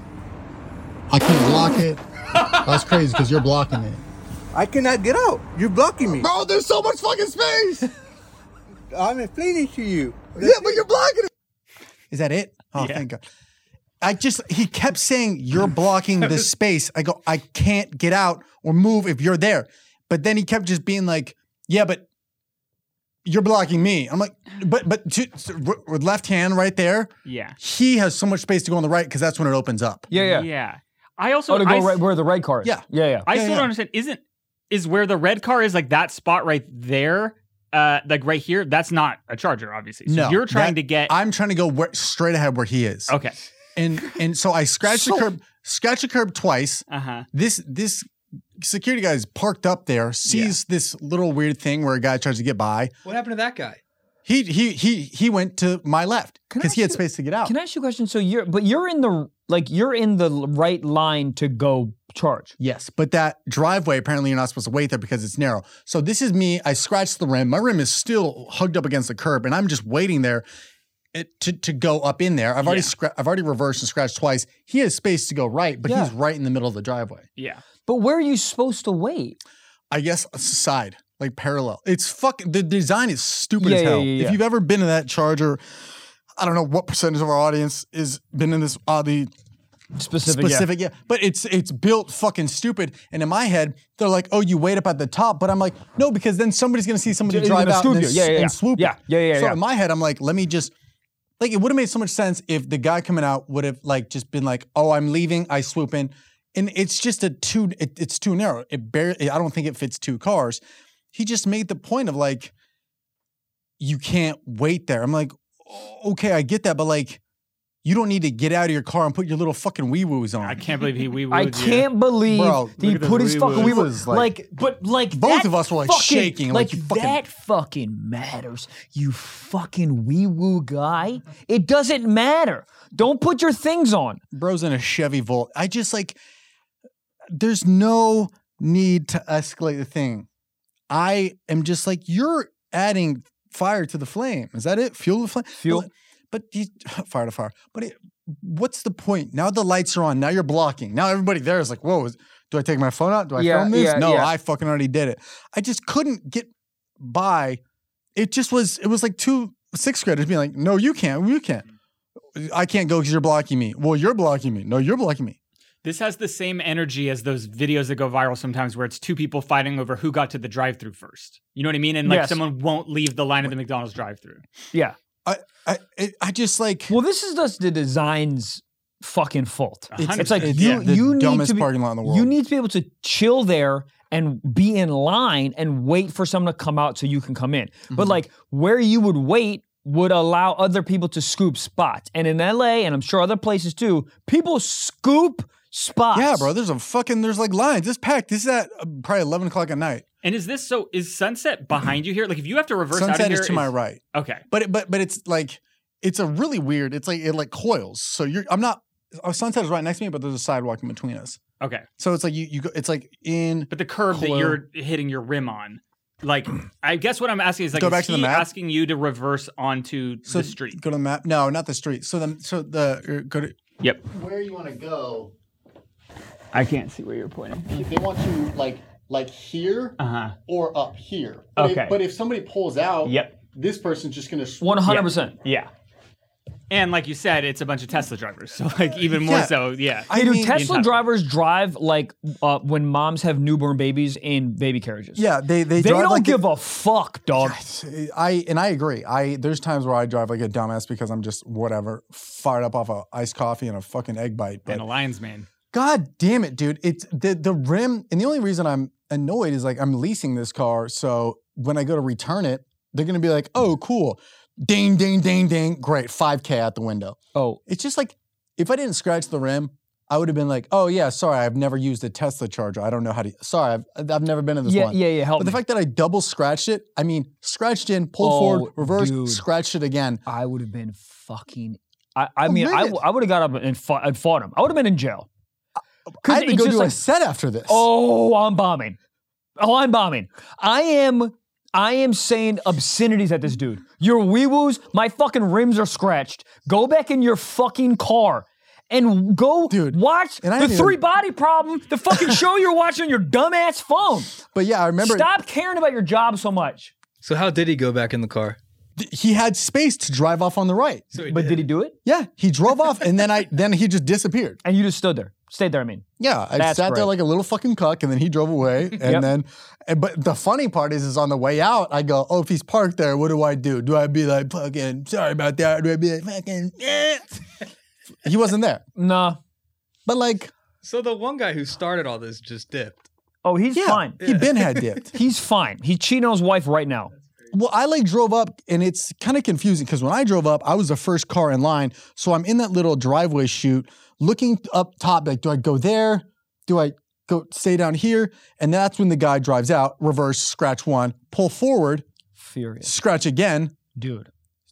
I can't block it. That's crazy because you're blocking it. I cannot get out. You're blocking me. Bro, there's so much fucking space. I'm explaining to you. Yeah, but you're blocking it. Is that it? Oh, Yeah. thank God. I just, he kept saying, you're blocking the space. I go, I can't get out or move if you're there. But then he kept just being like, yeah, but you're blocking me. I'm like, but, but to, to- with left hand right there, Yeah. he has so much space to go on the right because that's when it opens up. Yeah, yeah. Yeah. I also Oh, to I, go right where the red car is. Yeah. Yeah, yeah. I Yeah, still yeah. don't understand. Isn't is where the red car is like that spot right there? Uh, like right here. That's not a charger, obviously. So No, you're trying that- to get. I'm trying to go where, straight ahead where he is. okay. And and so I scratched the So- curb, scratched the curb twice. Uh huh. This this security guy is parked up there, sees this little weird thing where a guy tries to get by. What happened to that guy? He he he he went to my left Can I because he had ask you- space to get out. Can I ask you a question? So you're but you're in the like you're in the right line to go charge. Yes, but that driveway apparently you're not supposed to wait there because it's narrow. So this is me. I scratched the rim. My rim is still hugged up against the curb, and I'm just waiting there it, to to go up in there. I've already Yeah. scra- I've already reversed and scratched twice. He has space to go right, but Yeah. he's right in the middle of the driveway. Yeah. But where are you supposed to wait? I guess a side, like parallel. It's fucking, the design is stupid Yeah, as yeah, hell. yeah, yeah. If you've ever been in that charger, I don't know what percentage of our audience is been in this oddly Specific. specific, yeah. But it's it's built fucking stupid. And in my head, they're like, oh, you wait up at the top. But I'm like, no, because then somebody's gonna see somebody They're drive gonna out and, swoop then you. Yeah, s- yeah, yeah. and swoop Yeah, it. yeah, yeah, So yeah. in my head, I'm like, let me just, like, it would have made so much sense if the guy coming out would have like just been like, oh, I'm leaving, I swoop in. And it's just a too, it, it's too narrow. It barely, I don't think it fits two cars. He just made the point of like, you can't wait there. I'm like, okay, I get that, but like, You don't need to get out of your car and put your little fucking wee-woos on. I can't believe he wee I can't believe Bro, he look at put those his fucking wee-woos. wee Was like, like- but like Both that of us were, like, fucking- shaking, like, Like, you fucking- that fucking matters. You fucking wee woo guy. It doesn't matter. Don't put your things on. Bro's in a Chevy Volt. I just like, there's no need to escalate the thing. I am just like, you're adding fire to the flame. Is that it? Fuel to the flame? Fuel. But, but you, fire to fire. But it, what's the point? Now the lights are on. Now you're blocking. Now everybody there is like, whoa, is, do I take my phone out? Do I Yeah, film this? yeah, no, yeah. I fucking already did it. I just couldn't get by. It just was, it was like two sixth graders being like, no, you can't. You can't. I can't go because you're blocking me. Well, you're blocking me. No, you're blocking me. This has the same energy as those videos that go viral sometimes where it's two people fighting over who got to the drive-thru first. You know what I mean? And like Yes. someone won't leave the line of the McDonald's drive-thru. Yeah. I, I, it, I just like. Well, this is just the design's fucking fault. It's- It's like it's you, the you need dumbest to be, parking lot in the world. You need to be able to chill there and be in line and wait for someone to come out so you can come in. Mm-hmm. But like where you would wait would allow other people to scoop spots. And in L A, and I'm sure other places too, people scoop spots. Yeah, bro. There's a fucking. There's like lines. It's packed. This is at uh, probably eleven o'clock at night. And is this so? Is Sunset behind you here? Like if you have to reverse out of Sunset here, is to my right. Okay. But it, but but it's like it's a really weird. It's like it like coils. So you're. I'm not. uh, Sunset is right next to me, but there's a sidewalk in between us. Okay. So it's like you you go. It's like in. But the curb that Coil. you're hitting your rim on, like I guess what I'm asking is like, Go is back to the he map? asking you to reverse onto So the street? Go to the map. No, not the street. So the so the uh, go to Yep. where you want to go. I can't see where you're pointing. If they want to like like here Uh huh. or up here. But Okay. If, but if somebody pulls out, Yep. this person's just gonna. one hundred percent. Yeah. And like you said, it's a bunch of Tesla drivers, so like even more Yeah. so, yeah. I Hey, do mean- Tesla Entitlement. drivers drive like uh, when moms have newborn babies in baby carriages? Yeah, they they, They drive don't like give a fuck, dog. I and I agree. I there's times where I drive like a dumbass because I'm just whatever fired up off a iced coffee and a fucking egg bite. But And a lion's mane. God damn it, dude! It's the the rim, and the only reason I'm annoyed is like I'm leasing this car, so when I go to return it, they're gonna be like, "Oh, cool, ding, ding, ding, ding, great, five K out the window." Oh, It's just like if I didn't scratch the rim, I would have been like, "Oh yeah, sorry, I've never used a Tesla charger. I don't know how to. Sorry, I've I've never been in this yeah, one." yeah, yeah. Help But the me. fact that I double scratched it, I mean, scratched in, pulled Oh, forward, reversed, dude. scratched it again. I would have been fucking. I, I Oh, mean, I, livid. w- I would have got up and fought, and fought him. I would have been in jail. I had to it's go just do like, a set after this. Oh, I'm bombing. Oh, I'm bombing. I am. I am saying obscenities at this dude. Your wee woos, my fucking rims are scratched. Go back in your fucking car and go Dude, watch and I the didn't three even- body problem, the fucking show you're watching on your dumbass phone. But yeah, I remember Stop caring about your job so much. So how did he go back in the car? he had space to drive off on the right. So he But did he do it? Yeah, he drove off and then I then he just disappeared. And you just stood there, stayed there. I mean, Yeah, I That's sat there great. like a little fucking cuck, and then he drove away. And Yep. then, and, but the funny part is, is on the way out, I go, "Oh, if he's parked there, what do I do? Do I be like, fucking, sorry about that? Or do I be like, fucking, eh?" He wasn't there. nah. But like, So the one guy who started all this just dipped. Oh, he's yeah, fine. he been had dipped. He's fine. He's cheating on his wife right now. Well, I like drove up, and it's kind of confusing because when I drove up, I was the first car in line. So I'm in that little driveway chute, looking up top. Like, do I go there? Do I go stay down here? And that's when the guy drives out, reverse, scratch one, pull forward, Furious. scratch again. Dude.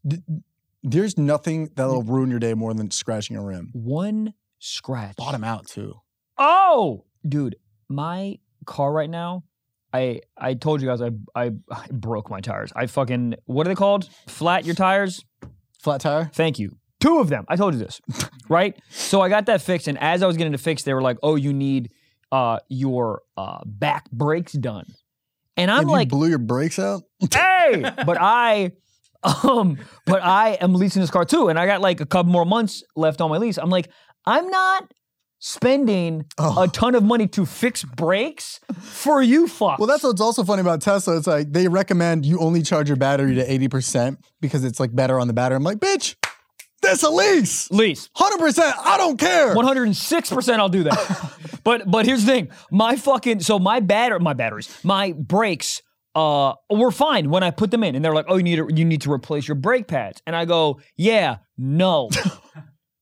There's nothing that'll ruin your day more than scratching a rim. One scratch. Bottom out too. Oh, dude, my car right now. I I told you guys I, I I broke my tires. I fucking what are they called? Flat your tires? Flat tire. Thank you. Two of them. I told you this, right? So I got that fixed, and as I was getting it fixed, they were like, "Oh, you need uh your uh back brakes done," and I'm And like, you blew your brakes out. "Hey!" But I. Um, but I am leasing this car too, and I got like a couple more months left on my lease. I'm like, I'm not spending Oh. a ton of money to fix brakes for you fucks. Well, that's what's also funny about Tesla. It's like they recommend you only charge your battery to eighty percent because it's like better on the battery. I'm like, bitch, that's a lease. lease. one hundred percent. I don't care. one hundred six percent I'll do that. but but here's the thing. My fucking so my batter my batteries, my brakes uh were fine when I put them in. And they're like, "Oh, you need to, you need to replace your brake pads." And I go, "Yeah, no."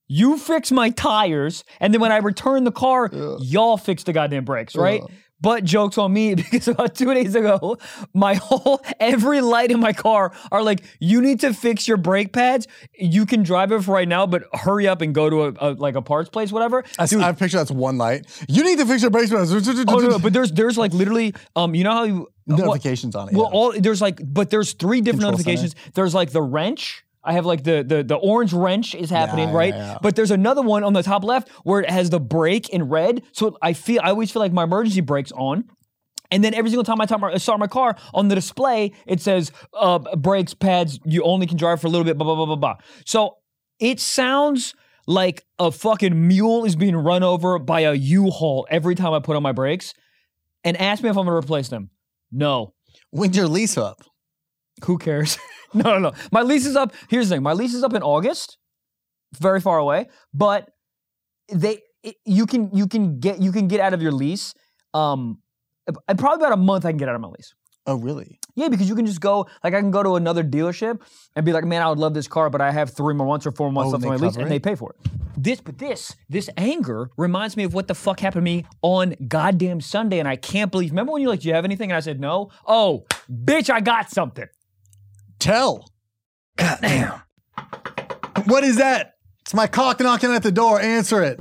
You fix my tires, and then when I return the car, Ugh. y'all fix the goddamn brakes, right? Ugh. But joke's on me because about two days ago, my whole, every light in my car are like, you need to fix your brake pads. You can drive it for right now, but hurry up and go to a, a like a parts place, whatever. I, Dude, I picture that's one light. You need to fix your brakes. oh, no, no, but there's there's like literally, um, you know how you notifications on it. Well, yeah. all there's like, but there's three different Control notifications. There's like the wrench. I have like the the the orange wrench is happening, Yeah, right? yeah, yeah. But there's another one on the top left where it has the brake in red. So I feel I always feel like my emergency brake's on. And then every single time I start my- start my car, on the display, it says uh, brakes, pads, you only can drive for a little bit, blah, blah, blah, blah, blah. So it sounds like a fucking mule is being run over by a U-Haul every time I put on my brakes. And ask me if I'm going to replace them. No. When's your lease up? Who cares? no, no, no. My lease is up. Here's the thing. My lease is up in August. Very far away. But they, it, you can, you can get, you can get out of your lease. Um, in probably about a month I can get out of my lease. Oh, really? Yeah, because you can just go, like I can go to another dealership and be like, man, I would love this car, but I have three more months or four months Oh, left they on my lease, cover and it? they pay for it. This, but this, this anger reminds me of what the fuck happened to me on goddamn Sunday, and I can't believe, remember when you like, do you have anything? And I said, no. Oh, bitch, I got something. Tell. Goddamn. What is that? It's my cock knocking at the door. Answer it.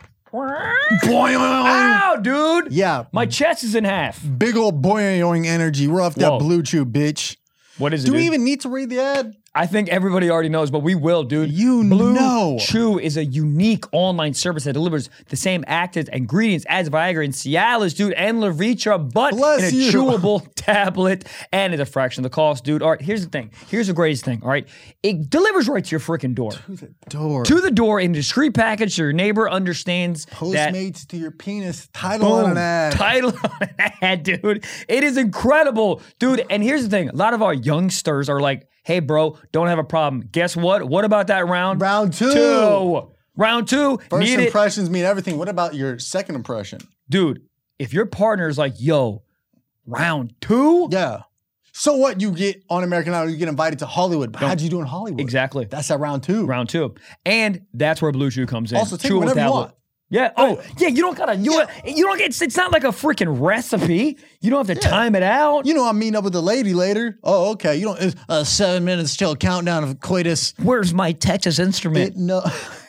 Boing. Ow, dude. Yeah. My chest is in half. Big old boing energy. We're off that Whoa. Blue Chew, bitch. What is it, Do we dude? even need to read the ad? I think everybody already knows, but we will, dude. You Blue know. Chew is a unique online service that delivers the same active ingredients as Viagra and Cialis, dude, and Levitra, but Bless in a you. chewable tablet and at a fraction of the cost, dude. All right, here's the thing. Here's the greatest thing, all right? It delivers right to your freaking door. To the door. To the door in a discreet package so your neighbor understands that. Postmates to your penis. Title on an ad. Title on an ad, dude. It is incredible, dude. And here's the thing. A lot of our youngsters are like, hey, bro, don't have a problem. Guess what? What about that round? Round two. Two. Round two. First need it. impressions mean everything. What about your second impression? Dude, if your partner is like, yo, round two? Yeah. So what? You get on American Idol, you get invited to Hollywood. But how'd you do in Hollywood? Exactly. That's at round two. Round two. And that's where Blue Chew comes in. Also, take it Chewable whenever you tablet. want. Yeah. Oh, yeah. You don't gotta. You, you don't get. It's not like a freaking recipe. You don't have to time it out. You know, I'm meeting up with the lady later. Oh, okay. You don't. It's, uh, seven minutes till countdown of coitus. Where's my Texas instrument? It know.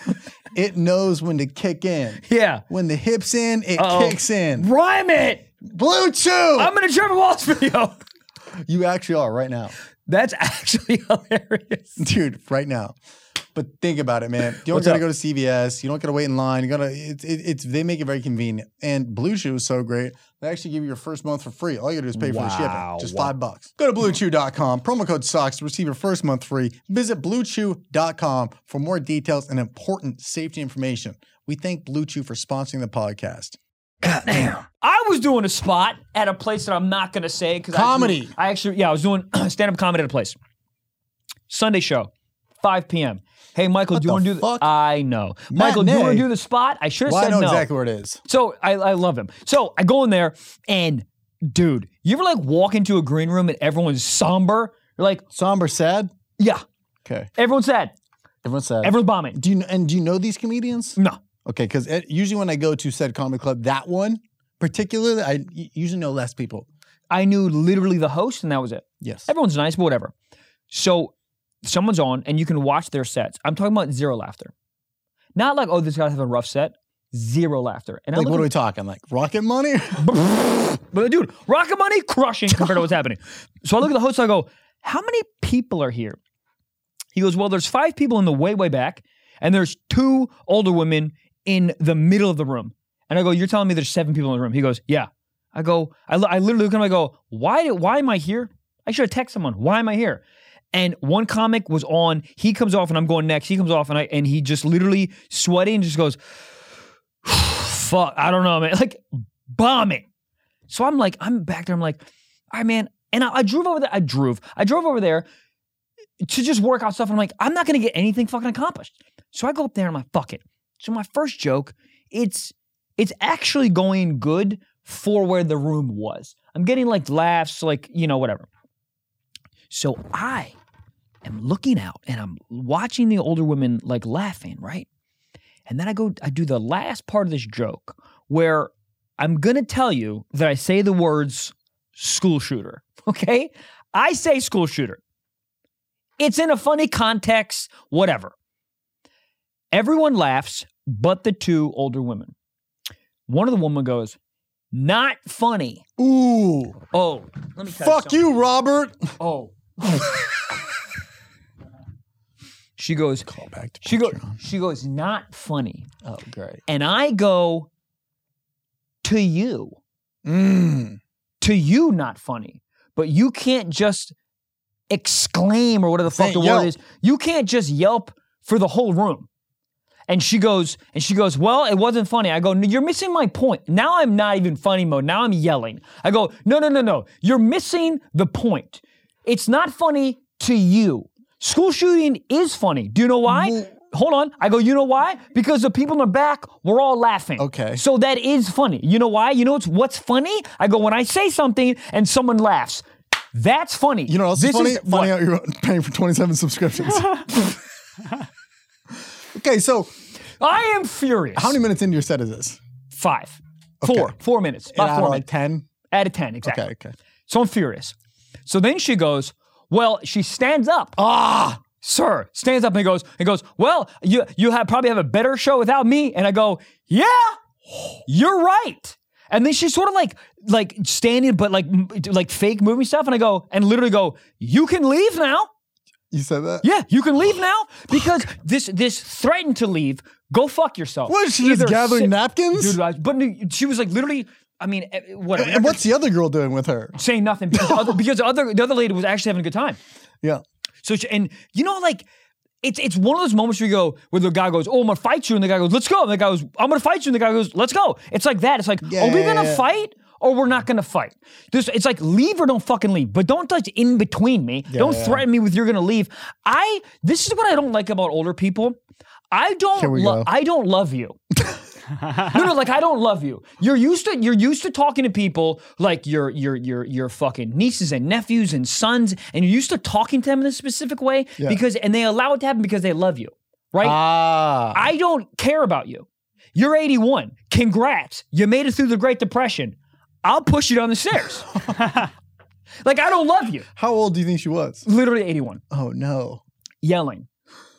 It knows when to kick in. Yeah. When the hips in, it Uh-oh. kicks in. Rhyme it. Blue Chew. I'm in a Trevor Wallace video. You actually are right now, That's actually hilarious. dude. Right now. But think about it, man. You don't What's gotta up? go to C V S. You don't gotta wait in line. You gotta. It's it, it's they make it very convenient. And Blue Chew is so great. They actually give you your first month for free. All you gotta do is pay for the shipping. Just five bucks. Go to blue chew dot com. Promo code SOCKS to receive your first month free. Visit blue chew dot com for more details and important safety information. We thank Blue Chew for sponsoring the podcast. Goddamn. I was doing a spot at a place that I'm not gonna say because Comedy. I, I actually, yeah, I was doing stand-up comedy at a place. Sunday show, five p.m. Hey, Michael, What do you the want to do the fuck? I know. Michael, do you want to Matinee. do the spot? I should have Well, I said know no. exactly where it is. So I, I love him. So I go in there and, dude, you ever like walk into a green room and everyone's somber? You're like, Somber, sad. yeah, Okay. everyone's sad. Everyone's sad. Everyone's bombing. do you and do you know these comedians? No. Okay, because usually when I go to said comedy club, that one particularly, I y- usually know less people. I knew literally the host and that was it. Yes. Everyone's nice, but whatever. So someone's on and you can watch their sets. I'm talking about zero laughter. Not like, oh, this guy's having a rough set. Zero laughter. And I Like, look what are we at- talking? Like Rocket Money? But dude, Rocket Money crushing compared to what's happening. So I look at the host and I go, how many people are here? He goes, well, there's five people in the way, way back, and there's two older women in the middle of the room. And I go, you're telling me there's seven people in the room? He goes, yeah. I go, I, I literally look at him, I go, why, did, why am I here? I should have texted someone. Why am I here? And one comic was on, he comes off and I'm going next. He comes off and I and he just literally sweaty and just goes, fuck, I don't know, man. Like bombing. So I'm like, I'm back there. I'm like, all right, man. And I, I drove over there. I drove. I drove over there to just work out stuff. And I'm like, I'm not going to get anything fucking accomplished. So I go up there and I'm like, fuck it. So my first joke, it's it's actually going good for where the room was. I'm getting like laughs, like, you know, whatever. So I am looking out and I'm watching the older women like laughing, right? And then I go, I do the last part of this joke where I'm going to tell you that I say the words school shooter, okay? I say school shooter. It's in a funny context, whatever. Everyone laughs, but the two older women. One of the women goes, not funny. Ooh. Oh, let me tell Fuck you, you, Robert. Oh. She goes, Call back to she, go, Patreon. she goes, not funny. Oh, great. And I go, to you. Mm. To you, not funny. But you can't just exclaim or whatever the fuck Can't the yelp. word is. You can't just yelp for the whole room. And she goes, and she goes, well, it wasn't funny. I go, no, you're missing my point. Now I'm not even funny mode. Now I'm yelling. I go, no, no, no, no. You're missing the point. It's not funny to you. School shooting is funny. Do you know why? Well- Hold on. I go, you know why? Because the people in the back were all laughing. Okay. So that is funny. You know why? You know what's, what's funny? I go, when I say something and someone laughs, that's funny. You know what else This is funny? is Finding what? out you're paying for twenty-seven subscriptions. Okay, so I am furious. how many minutes into your set is this? Five. Four. Okay. Four minutes. And out About of four like minutes. ten? Out of ten, exactly. Okay, okay. So I'm furious. So then she goes, well, she stands up. Ah! Sir, stands up and goes, and goes, well, you you have probably have a better show without me. And I go, yeah, you're right. And then she's sort of like, like standing, but like, m- like fake moving stuff. And I go, and literally go, you can leave now. You said that? Yeah, you can leave now because this this threatened to leave. Go fuck yourself. What, is she just Either gathering sit- napkins? Dude, I- but no, she was like literally, I mean, eh, whatever. And what's the other girl doing with her? saying nothing because, the other, because the other the other lady was actually having a good time. Yeah. So she, and you know, like it's it's one of those moments where you go, where the guy goes, "Oh, I'm gonna fight you," and the guy goes, "Let's go." And the guy goes, "I'm gonna fight you," and the guy goes, "Let's go." It's like that. It's like, Yeah, are we yeah, gonna yeah. fight or we're not gonna fight? This it's like leave or don't fucking leave, but don't touch in between me. Yeah, don't yeah. threaten me with you're gonna leave. I this is what I don't like about older people. I Here don't we lo- go. I don't love you. no, no, like I don't love you. You're used to you're used to talking to people like your your your your fucking nieces and nephews and sons, and you're used to talking to them in a specific way Yeah. because and they allow it to happen because they love you, right? Ah. I don't care about you. You're eighty-one. Congrats. You made it through the Great Depression. I'll push you down the stairs. Like I don't love you. How old do you think she was? Literally eighty-one. Oh, no. Yelling,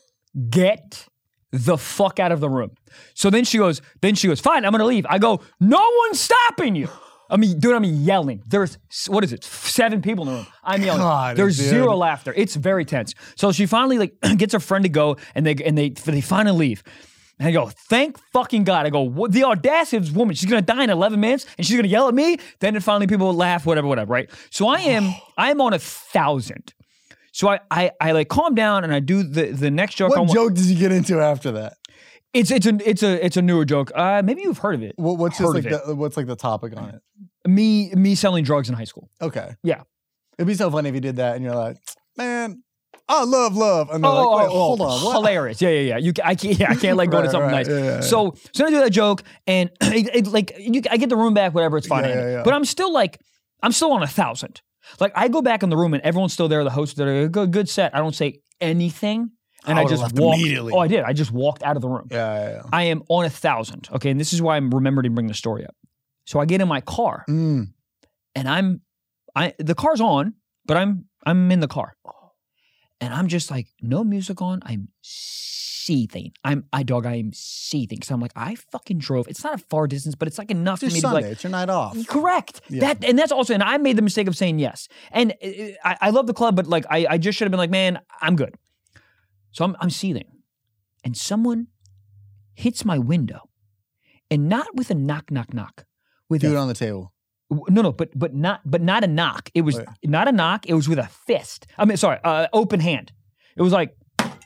get the fuck out of the room. So then she goes, then she goes, fine, I'm gonna leave. I go, no one's stopping you. I mean, dude, I'm yelling. There's, what is it, seven people in the room. I'm yelling. God, There's dude. zero laughter. It's very tense. So she finally like gets her friend to go and they and they they finally leave. And I go, thank fucking God. I go, what, the audacity of this woman, she's gonna die in eleven minutes and she's gonna yell at me. Then it finally people will laugh, whatever, whatever, right? So I am, I am on a thousand. So I, I, I like calm down and I do the, the next joke. I What want- joke did you get into after that? It's it's a it's a it's a newer joke. Uh, maybe you've heard of it. What, what's just Heard like of it. the, what's like the topic on it? Me me selling drugs in high school. Okay. Yeah. It'd be so funny if you did that and you're like, man, I love love. And they're Oh, like, wait, oh, hold oh, on. What? hilarious! Yeah, yeah, yeah. You, ca- I can't, yeah, I can't like go to Right, something right. nice. Yeah, yeah, yeah. So, so I do that joke, and it, it, like, you, I get the room back, whatever. It's fine. Yeah, I end yeah, it. yeah. But I'm still like, I'm still on a thousand. Like, I go back in the room, and everyone's still there. The hosts that are good, good set. I don't say anything, and I I, would've just left walked. immediately. Oh, I did. I just walked out of the room. Yeah, yeah, yeah. I am on a thousand. Okay, and this is why I'm remembering to bring the story up. So I get in my car, Mm. and I'm, I the car's on, but I'm I'm in the car, and I'm just like no music on. I'm seething. I'm I dog. I am seething because I'm like I fucking drove. It's not a far distance, but it's like enough It's for me your to be Sunday. like It's your night off. correct. Yeah. That and that's also and I made the mistake of saying yes. And uh, I, I love the club, but like I, I just should have been like, man, I'm good. So I'm I'm seething, and someone hits my window, and not with a knock knock knock. With Do a it on the table. no, no, but but not but not a knock. It was Wait. not a knock. It was with a fist. I mean, sorry, uh, open hand. It was like,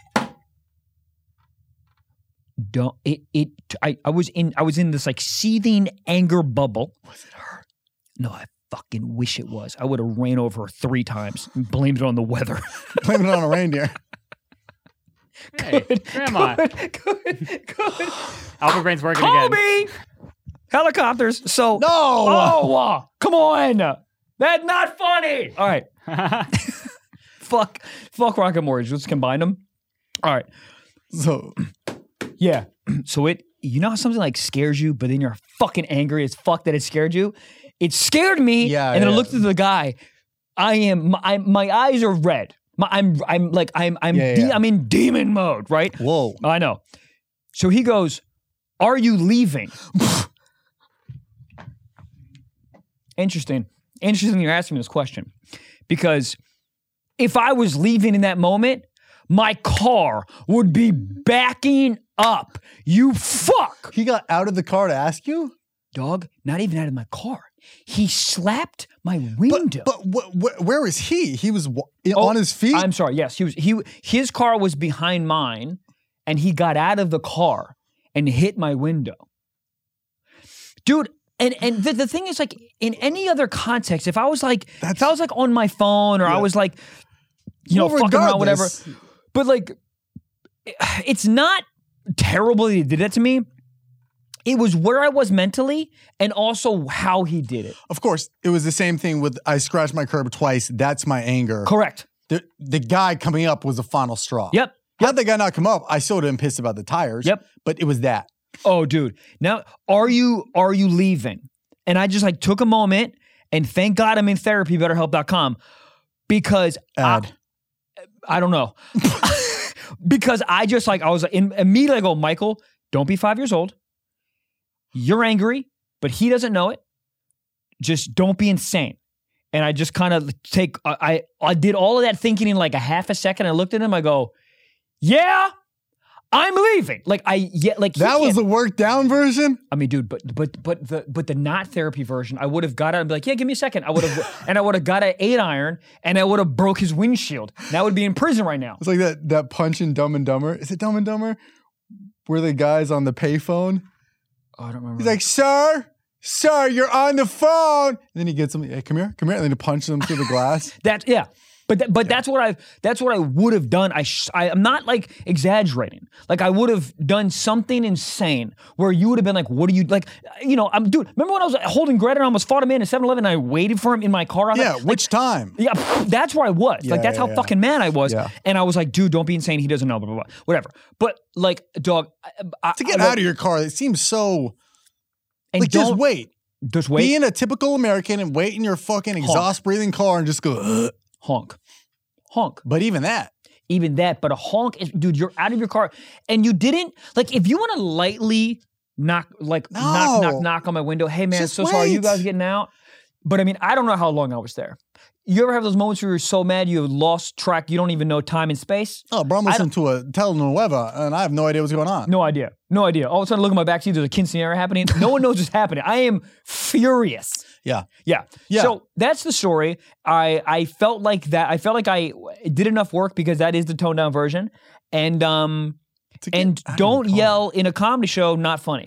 don't it it. I I was in I was in this like seething anger bubble. Was it her? No, I fucking wish it was. I would have ran over her three times and blamed it on the weather. Blame it on a reindeer. Hey, Grandma. Good, good, good. Albert Brain's working Call again. me. Helicopters. So No. Oh, uh, come on. That's not funny. All right. fuck, fuck Rocket Mortgage. Let's combine them. All right. So Yeah. so it, you know how something like scares you, but then you're fucking angry as fuck that it scared you? It scared me. Yeah, and then yeah. I looked at the guy. I am, my, my eyes are red. My, I'm, I'm like, I'm, I'm, Yeah, de- yeah. I'm in demon mode, right? Whoa. I know. So he goes, "Are you leaving?" Interesting. Interesting you're asking me this question. Because if I was leaving in that moment, my car would be backing up. You fuck. He got out of the car to ask you? Dog, not even out of my car. He slapped my window. But, but wh- wh- where was he? He was w- Oh, on his feet? I'm sorry. Yes, he was. He his car was behind mine, and he got out of the car and hit my window, dude. And and the, the thing is, like, in any other context, if I was like, if I was like on my phone, or I Yeah. was like, you know, Well, fucking around, whatever. regardless. But like, it's not terrible that he did that to me. It was where I was mentally, and also how he did it. Of course, it was the same thing with I scratched my curb twice. That's my anger. Correct. The, the guy coming up was the final straw. Yep. Had the guy not come up, I still would have been pissed about the tires. Yep. But it was that. Oh, dude. Now, are you are you leaving? And I just like took a moment, and thank God I'm in therapy, better help dot com, because Ad. I, I don't know. Because I just like, I was in, immediately I go, Michael, don't be five years old. You're angry, but he doesn't know it. Just don't be insane. And I just kind of take, I, I did all of that thinking in like a half a second. I looked at him, I go, yeah, I'm leaving. Like I, yeah, like he That was can't- the worked down version? I mean, dude, but but but the but the not therapy version, I would have got out and be like, yeah, give me a second. I would have, and I would have got an eight iron, and I would have broke his windshield. And I would be in prison right now. It's like that that punch in Dumb and Dumber. Is it Dumb and Dumber? Where the guy's on the payphone. Oh, I don't remember. He's like, sir, sir, you're on the phone. And then he gets him, hey, come here, come here. And then he punches him through the glass. That yeah, but th- but that's what I that's what I would have done. I, sh- I I'm not like exaggerating. Like I would have done something insane where you would have been like, what are you like? You know, I'm dude. Remember when I was holding Greta and I almost fought him in at seven eleven and I waited for him in my car? Yeah, like, which time? Yeah, that's where I was. Yeah, like that's yeah, how yeah. fucking mad I was. Yeah. And I was like, dude, don't be insane. He doesn't know. Blah blah blah. Whatever. But like, dog, I, I, To get I, out of your car, it seems so, and like, just don't- wait. Just wait. Being a typical American and wait in your fucking exhaust breathing car and just go, ugh. honk, honk. But even that. Even that, but a honk is, dude, you're out of your car and you didn't, like, if you want to lightly knock, like, knock, No. knock, knock on my window, hey man, Just so sorry, you wait. guys getting out? But I mean, I don't know how long I was there. You ever have those moments where you're so mad you have lost track, you don't even know time and space? Oh, bro, I'm I listening to a telenovela and I have no idea what's going on. No idea. No idea. All of a sudden, I look at my backseat, there's a quinceanera happening. No one knows what's happening. I am furious. Yeah. Yeah. Yeah. So that's the story. I I felt like that. I felt like I did enough work because that is the toned down version. And um To get and out of don't your car. yell in a comedy show, not funny.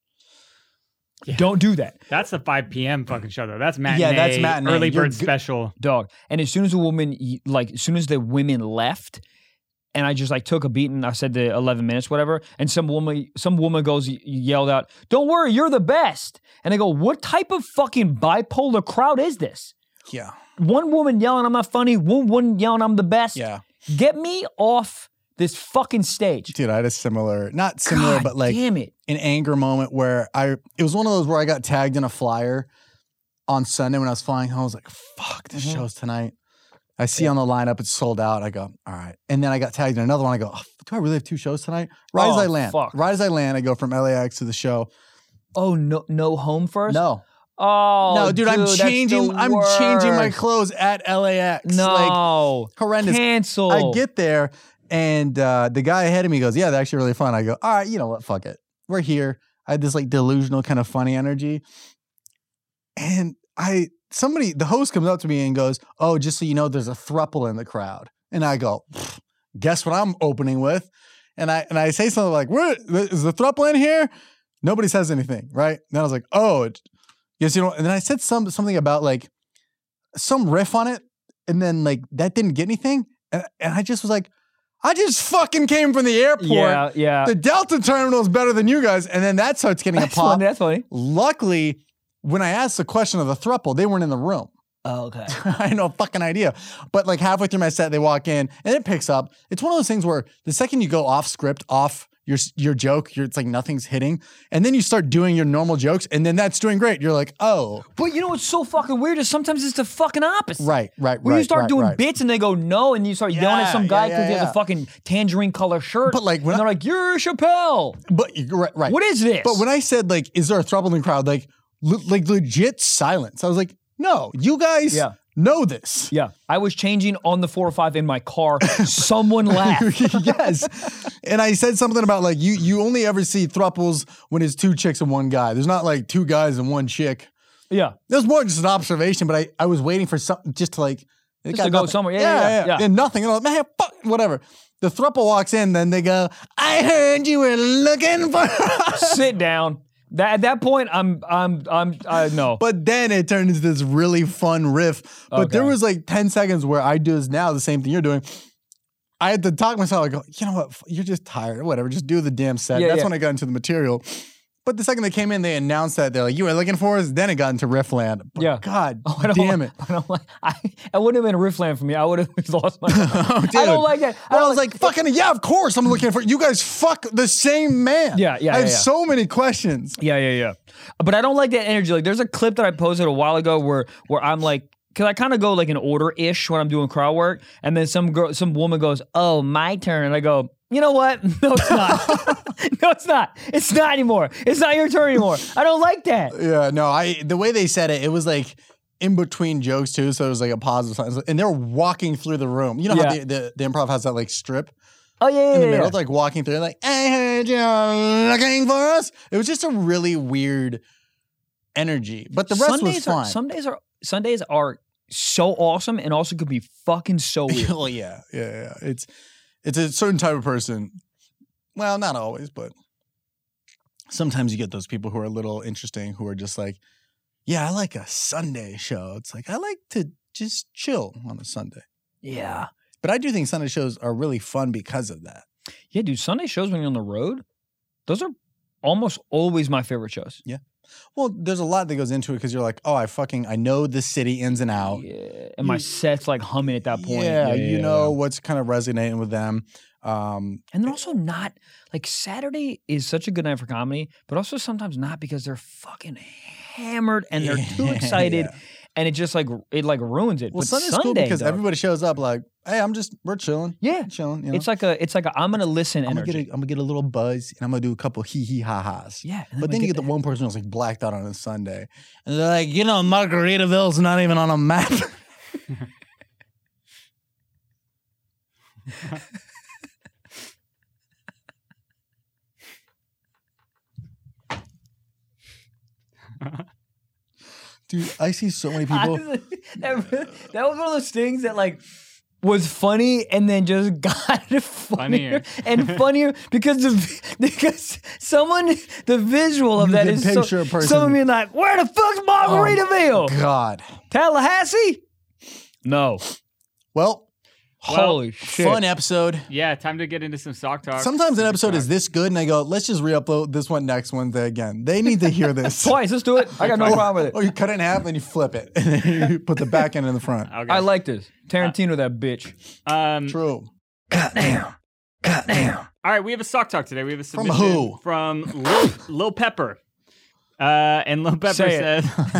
Don't do that. That's a five p.m. fucking show though. That's matinee. Yeah, that's matinee. Early You're bird good- special. Dog. And as soon as a woman like as soon as the women left and I just like took a beating, I said the eleven minutes, whatever, and some woman some woman goes yelled out, "Don't worry, you're the best." And I go, "What type of fucking bipolar crowd is this?" Yeah. One woman yelling, "I'm not funny," one woman yelling, "I'm the best." Yeah. Get me off this fucking stage. Dude, I had a similar, not similar, God but like damn it. an anger moment where I, it was one of those where I got tagged in a flyer on Sunday when I was flying home. I was like, fuck, this Mm-hmm. show's tonight. I see on the lineup, it's sold out. I go, all right. And then I got tagged in another one. I go, oh, do I really have two shows tonight? Right as Oh, I land. fuck. Right as I land, I go from L A X to the show. Oh, no, no home first? No. Oh, no, dude, I'm that's the changing, I'm changing my worst. clothes at L A X. No. Like, horrendous. Cancel. I get there and uh, the guy ahead of me goes, yeah, they're actually really fun. I go, all right, you know what? Fuck it. We're here. I had this like delusional kind of funny energy. And I, somebody, the host comes up to me and goes, oh, just so you know, there's a throuple in the crowd. And I go, guess what I'm opening with? And I, and I say something like, where is the throuple in here? Nobody says anything, right? And then I was like, oh, it, yes, you know, and then I said some, something about like some riff on it. And then like, that didn't get anything. And, and I just was like, I just fucking came from the airport. Yeah, yeah. The Delta terminal is better than you guys. And then that starts getting That's a pop. funny. That's funny. Luckily, when I asked the question of the throuple, they weren't in the room. Oh, okay. I had no fucking idea. But like halfway through my set, they walk in and it picks up. It's one of those things where the second you go off script, off your your joke, you're, it's like nothing's hitting, and then you start doing your normal jokes, and then that's doing great. You're like, oh, But you know what's so fucking weird is sometimes it's the fucking opposite. right, right, When right. you start right, doing right. bits and they go no, and you start yelling at Yeah, some guy yeah, because yeah, he has yeah. a fucking tangerine color shirt. But, like, when and I- they're like, "You're Chappelle." But you're right, right. What is this? But when I said like, is there a throuple in the crowd? Like, le- like legit silence. I was like, no, you guys Yeah. know this. Yeah, I was changing on the four oh five in my car. Someone laughed. Yes. And I said something about like you you only ever see thruples when it's two chicks and one guy. There's not like two guys and one chick. Yeah, It was more just an observation, but I, I was waiting for something just to like it Just got to go nothing. somewhere. Yeah, yeah, yeah, yeah. And nothing. And I was like, man, fuck, whatever. The thruple walks in, then they go, I heard you were looking for sit down. That at that point, I'm I'm I'm I no. But then it turned into this really fun riff. But there Okay. was like ten seconds where I do this now, the same thing you're doing. I had to talk myself, I go, you know what, f- you're just tired or whatever, just do the damn set. Yeah, That's yeah. when I got into the material. But the second they came in, they announced that they're like, you were looking for us, then it got into Riffland. But Yeah. God Oh, I don't damn like- it. I don't like. I, I wouldn't have been a Riffland for me. I would have lost my. Oh, dude. I don't like that. I, Well, I don't was like, fucking, yeah, of course I'm looking for you guys fuck the same man. Yeah, yeah, I have yeah, yeah. so many questions. Yeah, yeah, yeah. But I don't like that energy. Like, there's a clip that I posted a while ago where where I'm like, because I kind of go like in order ish when I'm doing crowd work, and then some girl, some woman goes, "Oh, my turn," and I go, "You know what? No, it's not. No, it's not. It's not anymore. It's not your turn anymore. I don't like that." Yeah, no, I the way they said it, it was like in between jokes too, so it was like a positive sign. And they were walking through the room. You know how Yeah. the, the, the improv has that like strip Oh yeah, yeah, in the yeah, middle, yeah. it's like walking through, like, I heard you're looking for us. It was just a really weird energy, but the rest Sundays was fine. Are, Sundays are Sundays are so awesome and also could be fucking so weird. Oh yeah, yeah, yeah. It's it's a certain type of person. Well, not always, but sometimes you get those people who are a little interesting, who are just like, yeah, I like a Sunday show. It's like I like to just chill on a Sunday. Yeah. But I do think Sunday shows are really fun because of that. Yeah, dude, Sunday shows when you're on the road, those are almost always my favorite shows. Well, there's a lot that goes into it because you're like, oh, I fucking I know the city ins and out. Yeah. And my You- set's like humming at that point. Yeah, you know yeah. what's kind of resonating with them. Um, And they're also not like Saturday is such a good night for comedy, but also sometimes not because they're fucking hammered and they're too Yeah. excited, and it just like it like ruins it. well, but Sunday's Sunday, cool because dog, everybody shows up like, hey, I'm just we're chilling, yeah, chilling. You know? it's like a it's like a I'm gonna listen I'm gonna energy. get a, I'm gonna get a little buzz and I'm gonna do a couple hee hee ha ha's. yeah, and But we then you get the that- one person who's like blacked out on a Sunday, and they're like, you know, Margaritaville's not even on a map. Dude, I see so many people. Honestly, that, that was one of those things that like was funny and then just got funnier, Funnier. and funnier because the because someone the visual of You that can is so, picture a person- someone being like, "Where the fuck's Margaritaville? God. Tallahassee? No. Well, Holy shit. fun episode. Yeah, time to get into some sock talk. Sometimes an Super episode talk. is this good, and I go, let's just re-upload this one next Wednesday again. They need to hear this. Twice. Let's do it. I got no problem with Or it. you cut it in half, and you flip it, and then you put the back end in the front. Okay. I like this. Tarantino, that bitch. um, True. Goddamn. Goddamn. All right, we have a sock talk today. We have a From submission who? From Lil, Lil Pepper. Uh, and Lil Pepper Say said,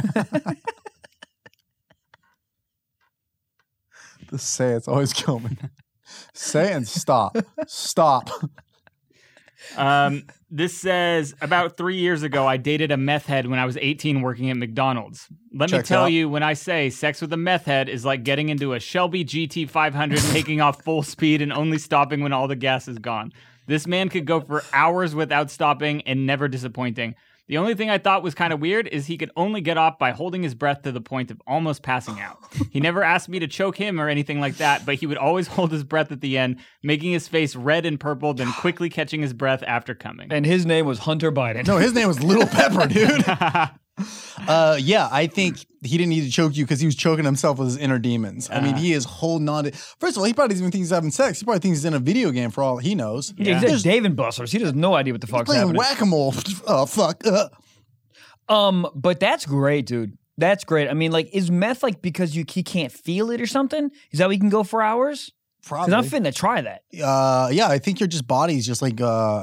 The say it's always kill me. Say and stop. Stop. um, this says, about three years ago, I dated a meth head when I was eighteen working at McDonald's. Let me Checks tell out. you, when I say sex with a meth head is like getting into a Shelby G T five hundred, taking off full speed and only stopping when all the gas is gone. This man could go for hours without stopping and never disappointing. The only thing I thought was kind of weird is he could only get off by holding his breath to the point of almost passing out. He never asked me to choke him or anything like that, but he would always hold his breath at the end, making his face red and purple, then quickly catching his breath after coming. And his name was Hunter Biden. No, his name was Little Pepper, dude. Uh, yeah, I think he didn't need to choke you because he was choking himself with his inner demons. I mean, Uh. he is holding on to. First of all, he probably doesn't even think he's having sex. He probably thinks he's in a video game for all he knows. Yeah, Yeah. he's at Dave and Buster's. He has no idea what the He's fuck's playing happening. whack a mole. Oh fuck. Uh. Um, but that's great, dude. That's great. I mean, like, is meth like because you he can't feel it or something? Is that why you can go for hours? Because Probably. I'm finna try that. uh, yeah, I think your just body's just like uh,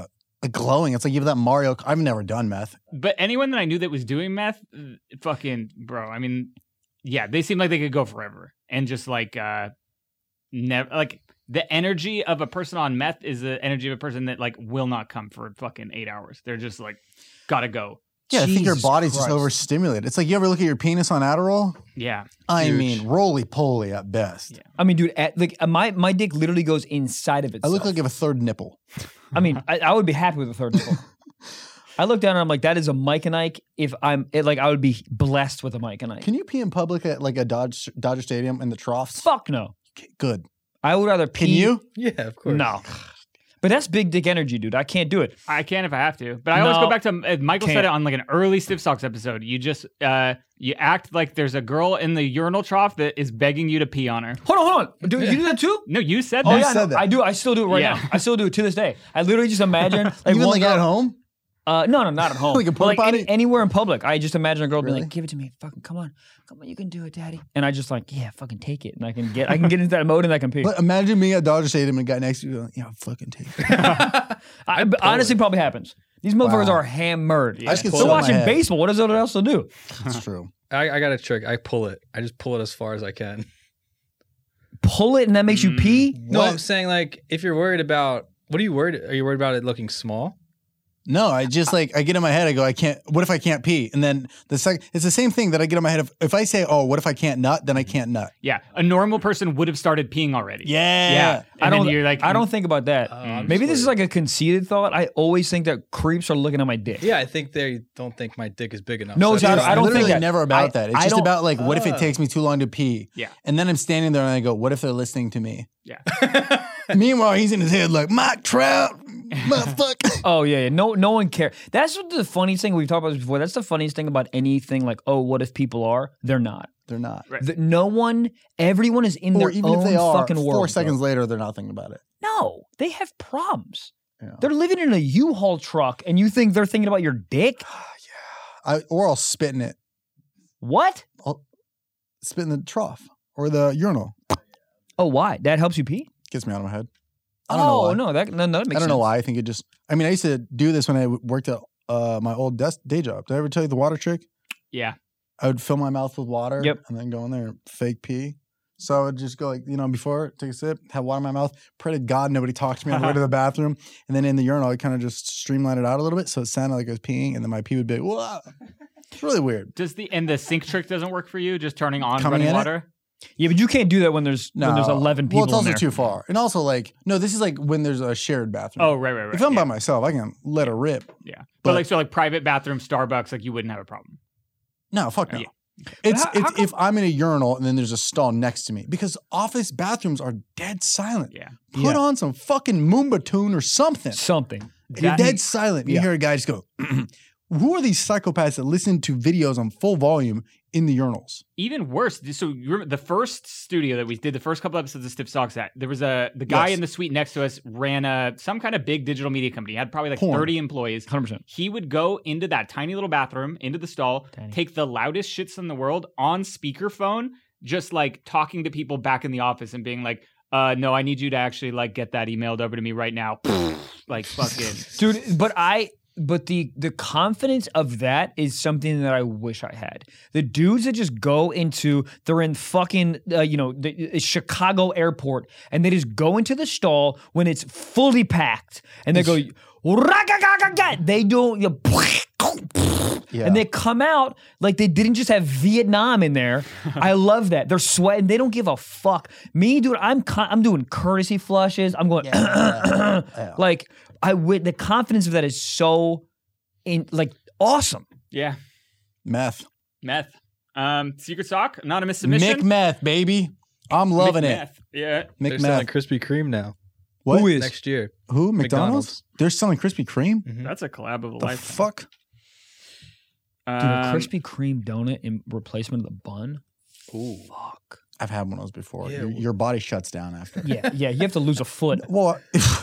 like glowing. It's like even that Mario. I've never done meth. But anyone that I knew that was doing meth, uh, fucking bro. I mean, yeah, they seem like they could go forever and just like uh, never like the energy of a person on meth is the energy of a person that like will not come for fucking eight hours. They're just like gotta go. Yeah, I think your Jesus body's Christ. just overstimulated. It's like you ever look at your penis on Adderall? Yeah, I Huge. mean, roly-poly at best. Yeah. I mean, dude, at, like my my dick literally goes inside of I itself. look like I have a third nipple. I mean, I, I would be happy with a third nipple. I look down and I'm like, that is a Mike and Ike. If I'm it, like, I would be blessed with a Mike and Ike. Can you pee in public at like a Dodge, Dodger Stadium in the troughs? Fuck no. Okay, good. I would rather pee. Can you? Yeah, of course. No. But that's big dick energy, dude. I can't do it. I can if I have to. But I always No, go back to uh, Michael said can't. it on like an early Stiff Socks episode. You just uh, you act like there's a girl in the urinal trough that is begging you to pee on her. Hold on, hold on. Do you do that too? No, you said Oh that. yeah, said no, that. I do. I still do it right Yeah. now. I still do it to this day. I literally just imagine like Even one like girl, at home? Uh, no, no, not at home. Like a But, like, porta any- potty? anywhere in public. I just imagine a girl being Really? like, "Give it to me, fucking come on, come on, you can do it, daddy." And I just like, yeah, fucking take it, and I can get, I can get into that mode, and I can pee. But imagine being at Dodger Stadium and a guy next to you going, yeah, fucking take it. I, but honestly, probably happens. These motherfuckers Wow. are hammered. I just get They're so in my watching head. baseball. What is there else to do? That's true. I, I got a trick. I pull it. I just pull it as far as I can. Pull it, and that makes you pee. No, What? I'm saying like if you're worried about what are you worried? Are you worried about it looking small? No, I just like, I get in my head, I go, I can't, what if I can't pee? And then the second, it's the same thing that I get in my head. If, if I say, oh, what if I can't nut? Then I can't nut. Yeah, a normal person would have started peeing already. Yeah. Yeah. I And then don't. you're like, I don't think about that. I'm Maybe just this is like a conceited thought. I always think that creeps are looking at my dick. Yeah, I think they don't think my dick is big enough. No, So see, I that's don't- I don't literally think that. never about I- that. It's I just don't- about like, what if it Oh. takes me too long to pee? Yeah. And then I'm standing there and I go, what if they're listening to me? Yeah. Meanwhile, he's in his head like, Mike Trout, motherfucker. Oh yeah, yeah. No, no one cares. That's what the funniest thing we've talked about this before. That's the funniest thing about anything like, oh, what if people are? They're not. They're not. Right. The- no one. Everyone is in Or their even own if they are, fucking four world. seconds bro. later, they're not thinking about it. No, they have problems. Yeah. They're living in a U-Haul truck, and you think they're thinking about your dick? I, or I'll spit in it. What? I'll spit in the trough or the urinal. Oh, why? That helps you pee? Gets me out of my head. I don't know Oh why. no, that no, no, that makes I don't know sense. why. I think it just, I mean, I used to do this when I worked at uh, my old desk, day job. Did I ever tell you the water trick? Yeah. I would fill my mouth with water Yep. and then go in there and fake pee. So I would just go like, you know, before, take a sip, have water in my mouth, pray to God nobody talks to me on the way to the bathroom. And then in the urinal, I kind of just streamline it out a little bit so it sounded like I was peeing and then my pee would be like, whoa. It's really weird. Does the and the sink trick doesn't work for you? Just turning on Coming running in it? water? Yeah, but you can't do that when there's No. when there's eleven people Well, it's also in there. too far. And also like, no, this is like when there's a shared bathroom. Oh, right, right, right. If I'm yeah. by myself, I can let it rip. Yeah. But, But- like so like private bathroom, Starbucks, like you wouldn't have a problem. No, fuck no. Yeah. It's, how- how it's come- if I'm in a urinal and then there's a stall next to me because office bathrooms are dead silent. Yeah. Put Yeah. on some fucking Moomba tune or something. Something. You're That- dead silent. You yeah. hear a guy just go, who are these psychopaths that listen to videos on full volume in the urinals? Even worse. So you remember the first studio that we did, the first couple episodes of Stiff Socks at, there was a the guy Yes. in the suite next to us ran a some kind of big digital media company. He had probably like Porn. thirty employees. one hundred percent. He would go into that tiny little bathroom, into the stall, Tiny. take the loudest shits in the world on speakerphone, just like talking to people back in the office and being like, uh, no, I need you to actually like get that emailed over to me right now. Like fucking Dude, but I but the the confidence of that is something that I wish I had. The dudes that just go into they're in fucking uh, you know the, uh, Chicago airport and they just go into the stall when it's fully packed and they go "Ragagagaga." They don't you Yeah. and they come out like they didn't just have Vietnam in there. I love that. They're sweating. They don't give a fuck. Me, dude, I'm con- I'm doing courtesy flushes. I'm going like I would. The confidence of that is so in like awesome. yeah, Meth. meth. Um, secret sock, anonymous submission. Mick Meth, baby. I'm loving it. Meth. Yeah. Mick They're selling Meth. Krispy Kreme now. What? Who is? Next year. Who? McDonald's? McDonald's. They're selling Krispy Kreme? Mhm. That's a collab of a The life. fuck? Dude, a Um, Krispy Kreme donut in replacement of the bun. Ooh. Fuck. I've had one of those before. Yeah, your, well- your body shuts down after. Yeah, yeah. You have to lose a foot. Well,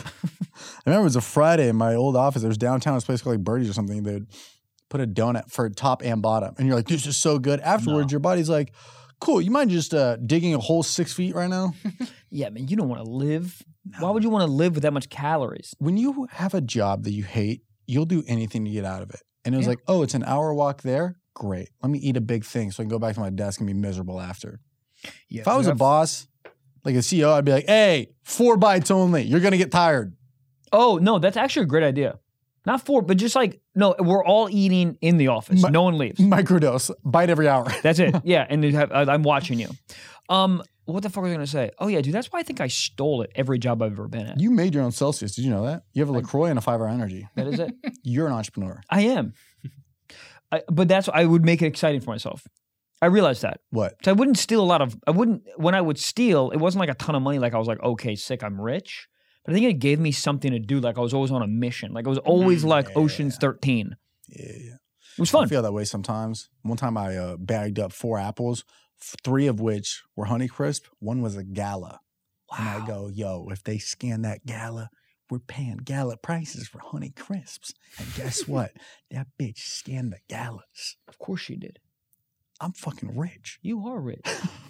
I remember it was a Friday in my old office. There was downtown, this place called like Birdie's or something. They'd put a donut for top and bottom. And you're like, this is so good. Afterwards, your body's like, cool, you mind just uh, digging a hole six feet right now? Yeah, man. You don't want to live Why would you want to live with that much calories? When you have a job that you hate, you'll do anything to get out of it. And it was Yeah. like, oh, it's an hour walk there? Great. Let me eat a big thing so I can go back to my desk and be miserable after. Yeah, If I was a boss, like a C E O, I'd be like, hey, four bites only. You're going to get tired. Oh, no, that's actually a great idea. Not four, but just like, no, we're all eating in the office. Mi- no one leaves. Microdose. Bite every hour. That's it. Yeah, and you have, I'm watching you. Um, what the fuck was I going to say? Oh, yeah, dude, that's why I think I stole it every job I've ever been at. You made your own Celsius. Did you know that? You have a LaCroix and a five hour energy. That is it. You're an entrepreneur. I am. I, but that's, I would make it exciting for myself. I realized that. What? So I wouldn't steal a lot of, I wouldn't, when I would steal, it wasn't like a ton of money. Like I was like, okay, sick, I'm rich. But I think it gave me something to do. Like I was always on a mission. Like it was always like yeah. Ocean's thirteen. Yeah, yeah. It was I fun. feel that way sometimes. One time I uh, bagged up four apples, f- three of which were Honeycrisp. One was a Gala. Wow. And I go, yo, if they scan that Gala, we're paying Gala prices for Honeycrisps. And guess what? That bitch scanned the Galas. Of course she did. I'm fucking rich. You are rich.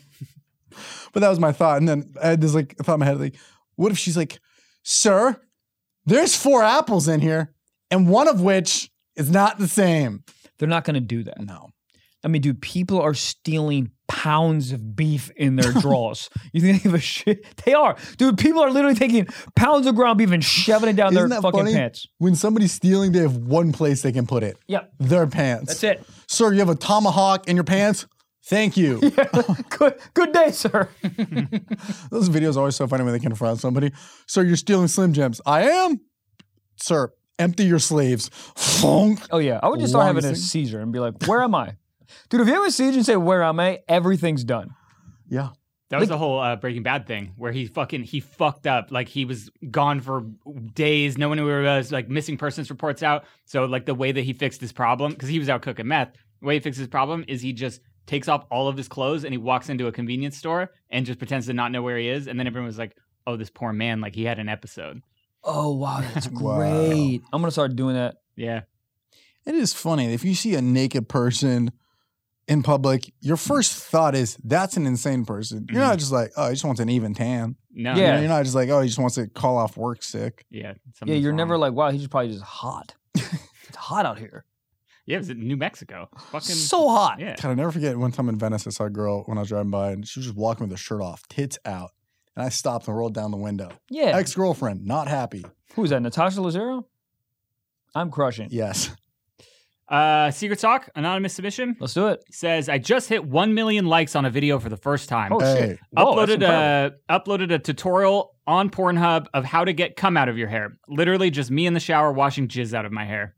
But that was my thought. And then I had this like thought in my head, like, what if she's like, sir, there's four apples in here, and one of which is not the same. They're not going to do that. No. I mean, dude, people are stealing pounds of beef in their drawers. You think they give a shit? They are. Dude, people are literally taking pounds of ground beef and shoving it down Isn't their that fucking funny? pants. When somebody's stealing, they have one place they can put it. Yep. Their pants. That's it. Sir, you have a tomahawk in your pants? Thank you. good, good day, sir. Those videos are always so funny when they confront somebody. Sir, you're stealing Slim Jims. I am? Sir, empty your sleeves. Funk. Oh, yeah. I would just start having a Longest seizure and be like, where am I? Dude, if you have a seizure and say, where am I? Everything's done. Yeah. That was the whole uh, Breaking Bad thing where he fucking, he fucked up. Like he was gone for days. No one knew where he was, like missing persons reports out. So like the way that he fixed his problem, because he was out cooking meth, the way he fixed his problem is he just takes off all of his clothes and he walks into a convenience store and just pretends to not know where he is. And then everyone was like, oh, this poor man, like he had an episode. Oh, wow. That's Wow. great. I'm going to start doing that. Yeah. It is funny. If you see a naked person in public, your first thought is, that's an insane person. You're not just like, oh, he just wants an even tan. No. Yeah. You know, you're not just like, oh, he just wants to call off work sick. Yeah. Yeah, something's you're wrong. never like, wow, he's probably just hot. It's hot out here. Yeah, it was in New Mexico. Fucking So hot. Yeah. God, I never forget one time in Venice, I saw a girl when I was driving by, and she was just walking with her shirt off, tits out. And I stopped and rolled down the window. Yeah. Ex-girlfriend, not happy. Who's that? Natasha Lazaro? I'm crushing. Yes. Uh, Secret Talk, anonymous submission, Let's do it. says, I just hit one million likes on a video for the first time. Oh, Hey. shit. Whoa, that's uploaded incredible. a uploaded a tutorial on Pornhub of how to get cum out of your hair. Literally just me in the shower washing jizz out of my hair.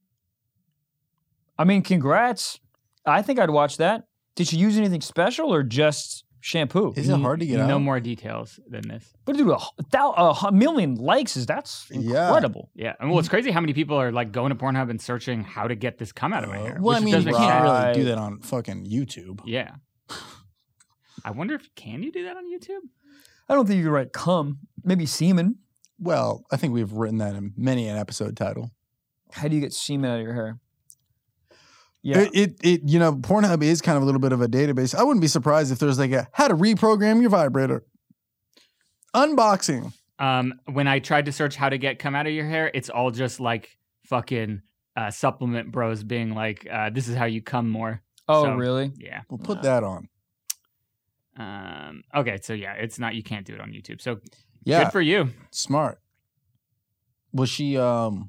I mean, congrats. I think I'd watch that. Did she use anything special or just shampoo? Is it hard to get no out? more details than this. But dude, a, thou- a hu- million likes is that's Yeah. incredible. Yeah, and well, it's crazy how many people are like going to Pornhub and searching how to get this cum out of my hair. Well, I which mean, does you make can't sense. really Right. do that on fucking YouTube. Yeah. I wonder if can you do that on YouTube? I don't think you could write cum. Maybe semen. Well, I think we've written that in many an episode title. How do you get semen out of your hair? Yeah. It, it, it, you know, Pornhub is kind of a little bit of a database. I wouldn't be surprised if there's like a how to reprogram your vibrator. Unboxing. Um, when I tried to search how to get cum out of your hair, it's all just like fucking uh, supplement bros being like, uh, "This is how you cum more." oh, So, really? Yeah. We'll put that on. Um, okay, so yeah, it's not. You can't do it on YouTube. So Yeah. good for you. Smart. Was she um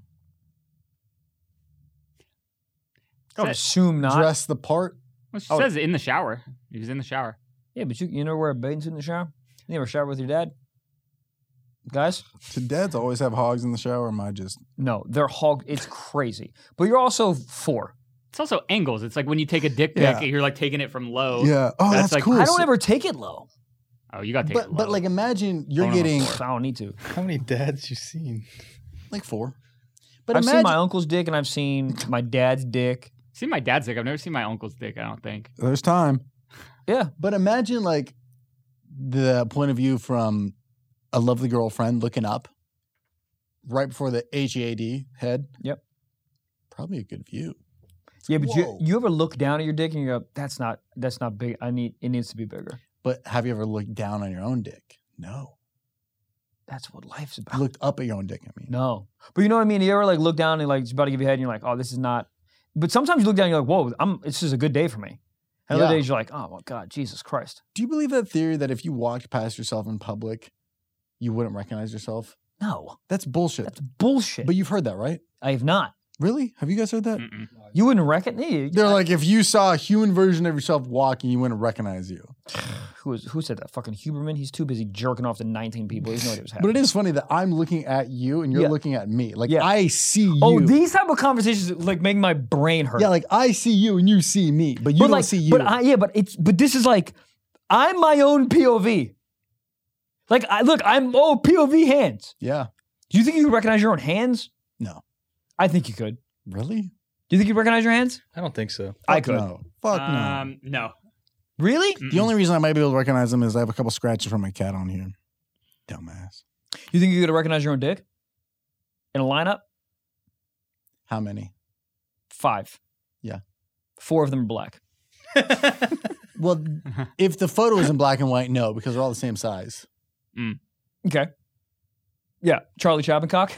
I would assume not. dressed the part? Well, she Oh. says in the shower. He was in the shower. Yeah, but you you never wear a bathing suit in the shower? You never shower with your dad? Guys? Did dads always have hogs in the shower? Or am I just No, they're hog. It's crazy. But you're also four. It's also angles. It's like when you take a dick pic, Yeah. you're like taking it from low. Yeah. Oh, That's that's, like- cool. I don't So- ever take it low. Oh, you got to take it but low. but like imagine you're Phone on the getting I don't need to. How many dads you seen? like four. But I've imagine seen my uncle's dick and I've seen my dad's dick. seen my dad's dick. I've never seen my uncle's dick. I don't think. there's time. Yeah. But imagine like the point of view from a lovely girlfriend looking up right before the H E A D head. Yep. Probably a good view. Yeah, but you Whoa. you ever look down at your dick and you go, that's not that's not big. I need it needs to be bigger. But have you ever looked down on your own dick? No. That's what life's about. You looked up at your own dick, I mean. No. But you know what I mean? You ever like look down and like it's about to give you a head and you're like, oh, this is not. But sometimes you look down and you're like, whoa, I'm, this is a good day for me. And other Yeah. days you're like, oh, my God, Jesus Christ. Do you believe that theory that if you walked past yourself in public, you wouldn't recognize yourself? No. That's bullshit. That's bullshit. But you've heard that, right? I have not. Really? Have you guys heard that? Mm-mm. You wouldn't recognize. They're like, if you saw a human version of yourself walking, you wouldn't recognize you. Who, was, who said that? Fucking Huberman? He's too busy jerking off to nineteen people. He has no idea what's But happening. it is funny that I'm looking at you and you're Yeah. looking at me. Like, Yeah. I see you. Oh, these type of conversations like make my brain hurt. Yeah, like I see you and you see me, but you but don't like, see you. But I, yeah, but it's but this is like I'm my own P O V. Like I look, I'm oh P O V hands. yeah. Do you think you could recognize your own hands? No. I think you could. Really? Do you think you recognize your hands? I don't think so. I Fuck could. No. Fuck no. Um, no. Really? The only reason I might be able to recognize them is I have a couple scratches from my cat on here. Dumbass. You think you could recognize your own dick in a lineup? How many? Five. Yeah. Four of them are black. Well, if the photo is in black and white, no, because they're all the same size. Okay. Yeah, Charlie Chaplin cock.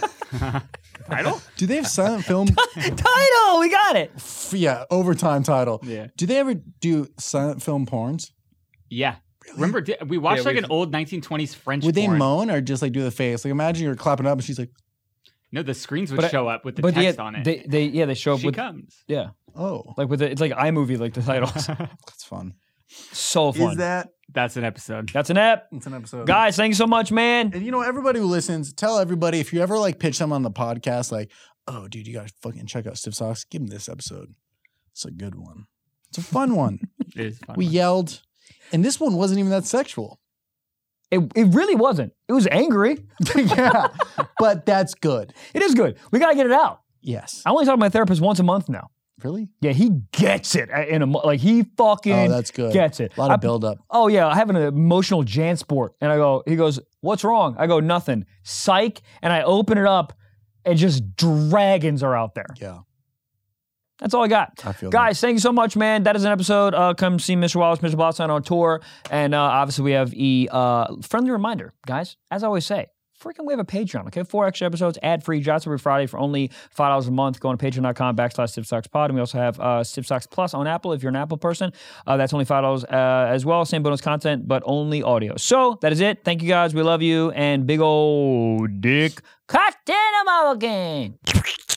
Title? Do they have silent film? Title, we got it. F- yeah, overtime title. Yeah. Do they ever do silent film porns? Yeah. Remember, di- we watched Yeah, like we've- an old nineteen twenties French Would they porn. moan or just like do the face? Like imagine you're clapping up and she's like, No, the screens would But I- show up with the But text yeah, on it. they they yeah they show up she with comes. yeah oh, like with the, it's like iMovie like the titles. that's fun. So fun. Is that? That's an episode. That's an app. It's an episode. Guys, thank you so much, man. And you know, everybody who listens, tell everybody if you ever like pitch them on the podcast, like, oh, dude, you gotta fucking check out Stiff Socks. Give them this episode. It's a good one. It's a fun one. It is fun. We yelled, and this one wasn't even that sexual. It it really wasn't. It was angry. Yeah, but that's good. It is good. We gotta get it out. Yes. I only talk to my therapist once a month now. Really? Yeah, he gets it in a mo- like he fucking Oh, that's good. gets it. A lot of I- build up. Oh yeah, I have an emotional Jansport, and I go. He goes, "What's wrong?" I go, "Nothing." Psych, and I open it up, and just dragons are out there. Yeah. That's all I got. I feel Guys, thank you so much, man. That is an episode. Uh, come see Mister Wallace, Mister Botstein on tour. And uh, obviously we have a uh, friendly reminder, guys, as I always say, freaking we have a Patreon, okay? Four extra episodes, ad-free, drops every Friday for only five dollars a month. Go on to patreon.com backslash StiffSocksPod. And we also have uh, Stiff Socks Plus on Apple if you're an Apple person. Uh, that's only five dollars uh, as well. Same bonus content, but only audio. So that is it. Thank you, guys. We love you. And big old dick cocktail again.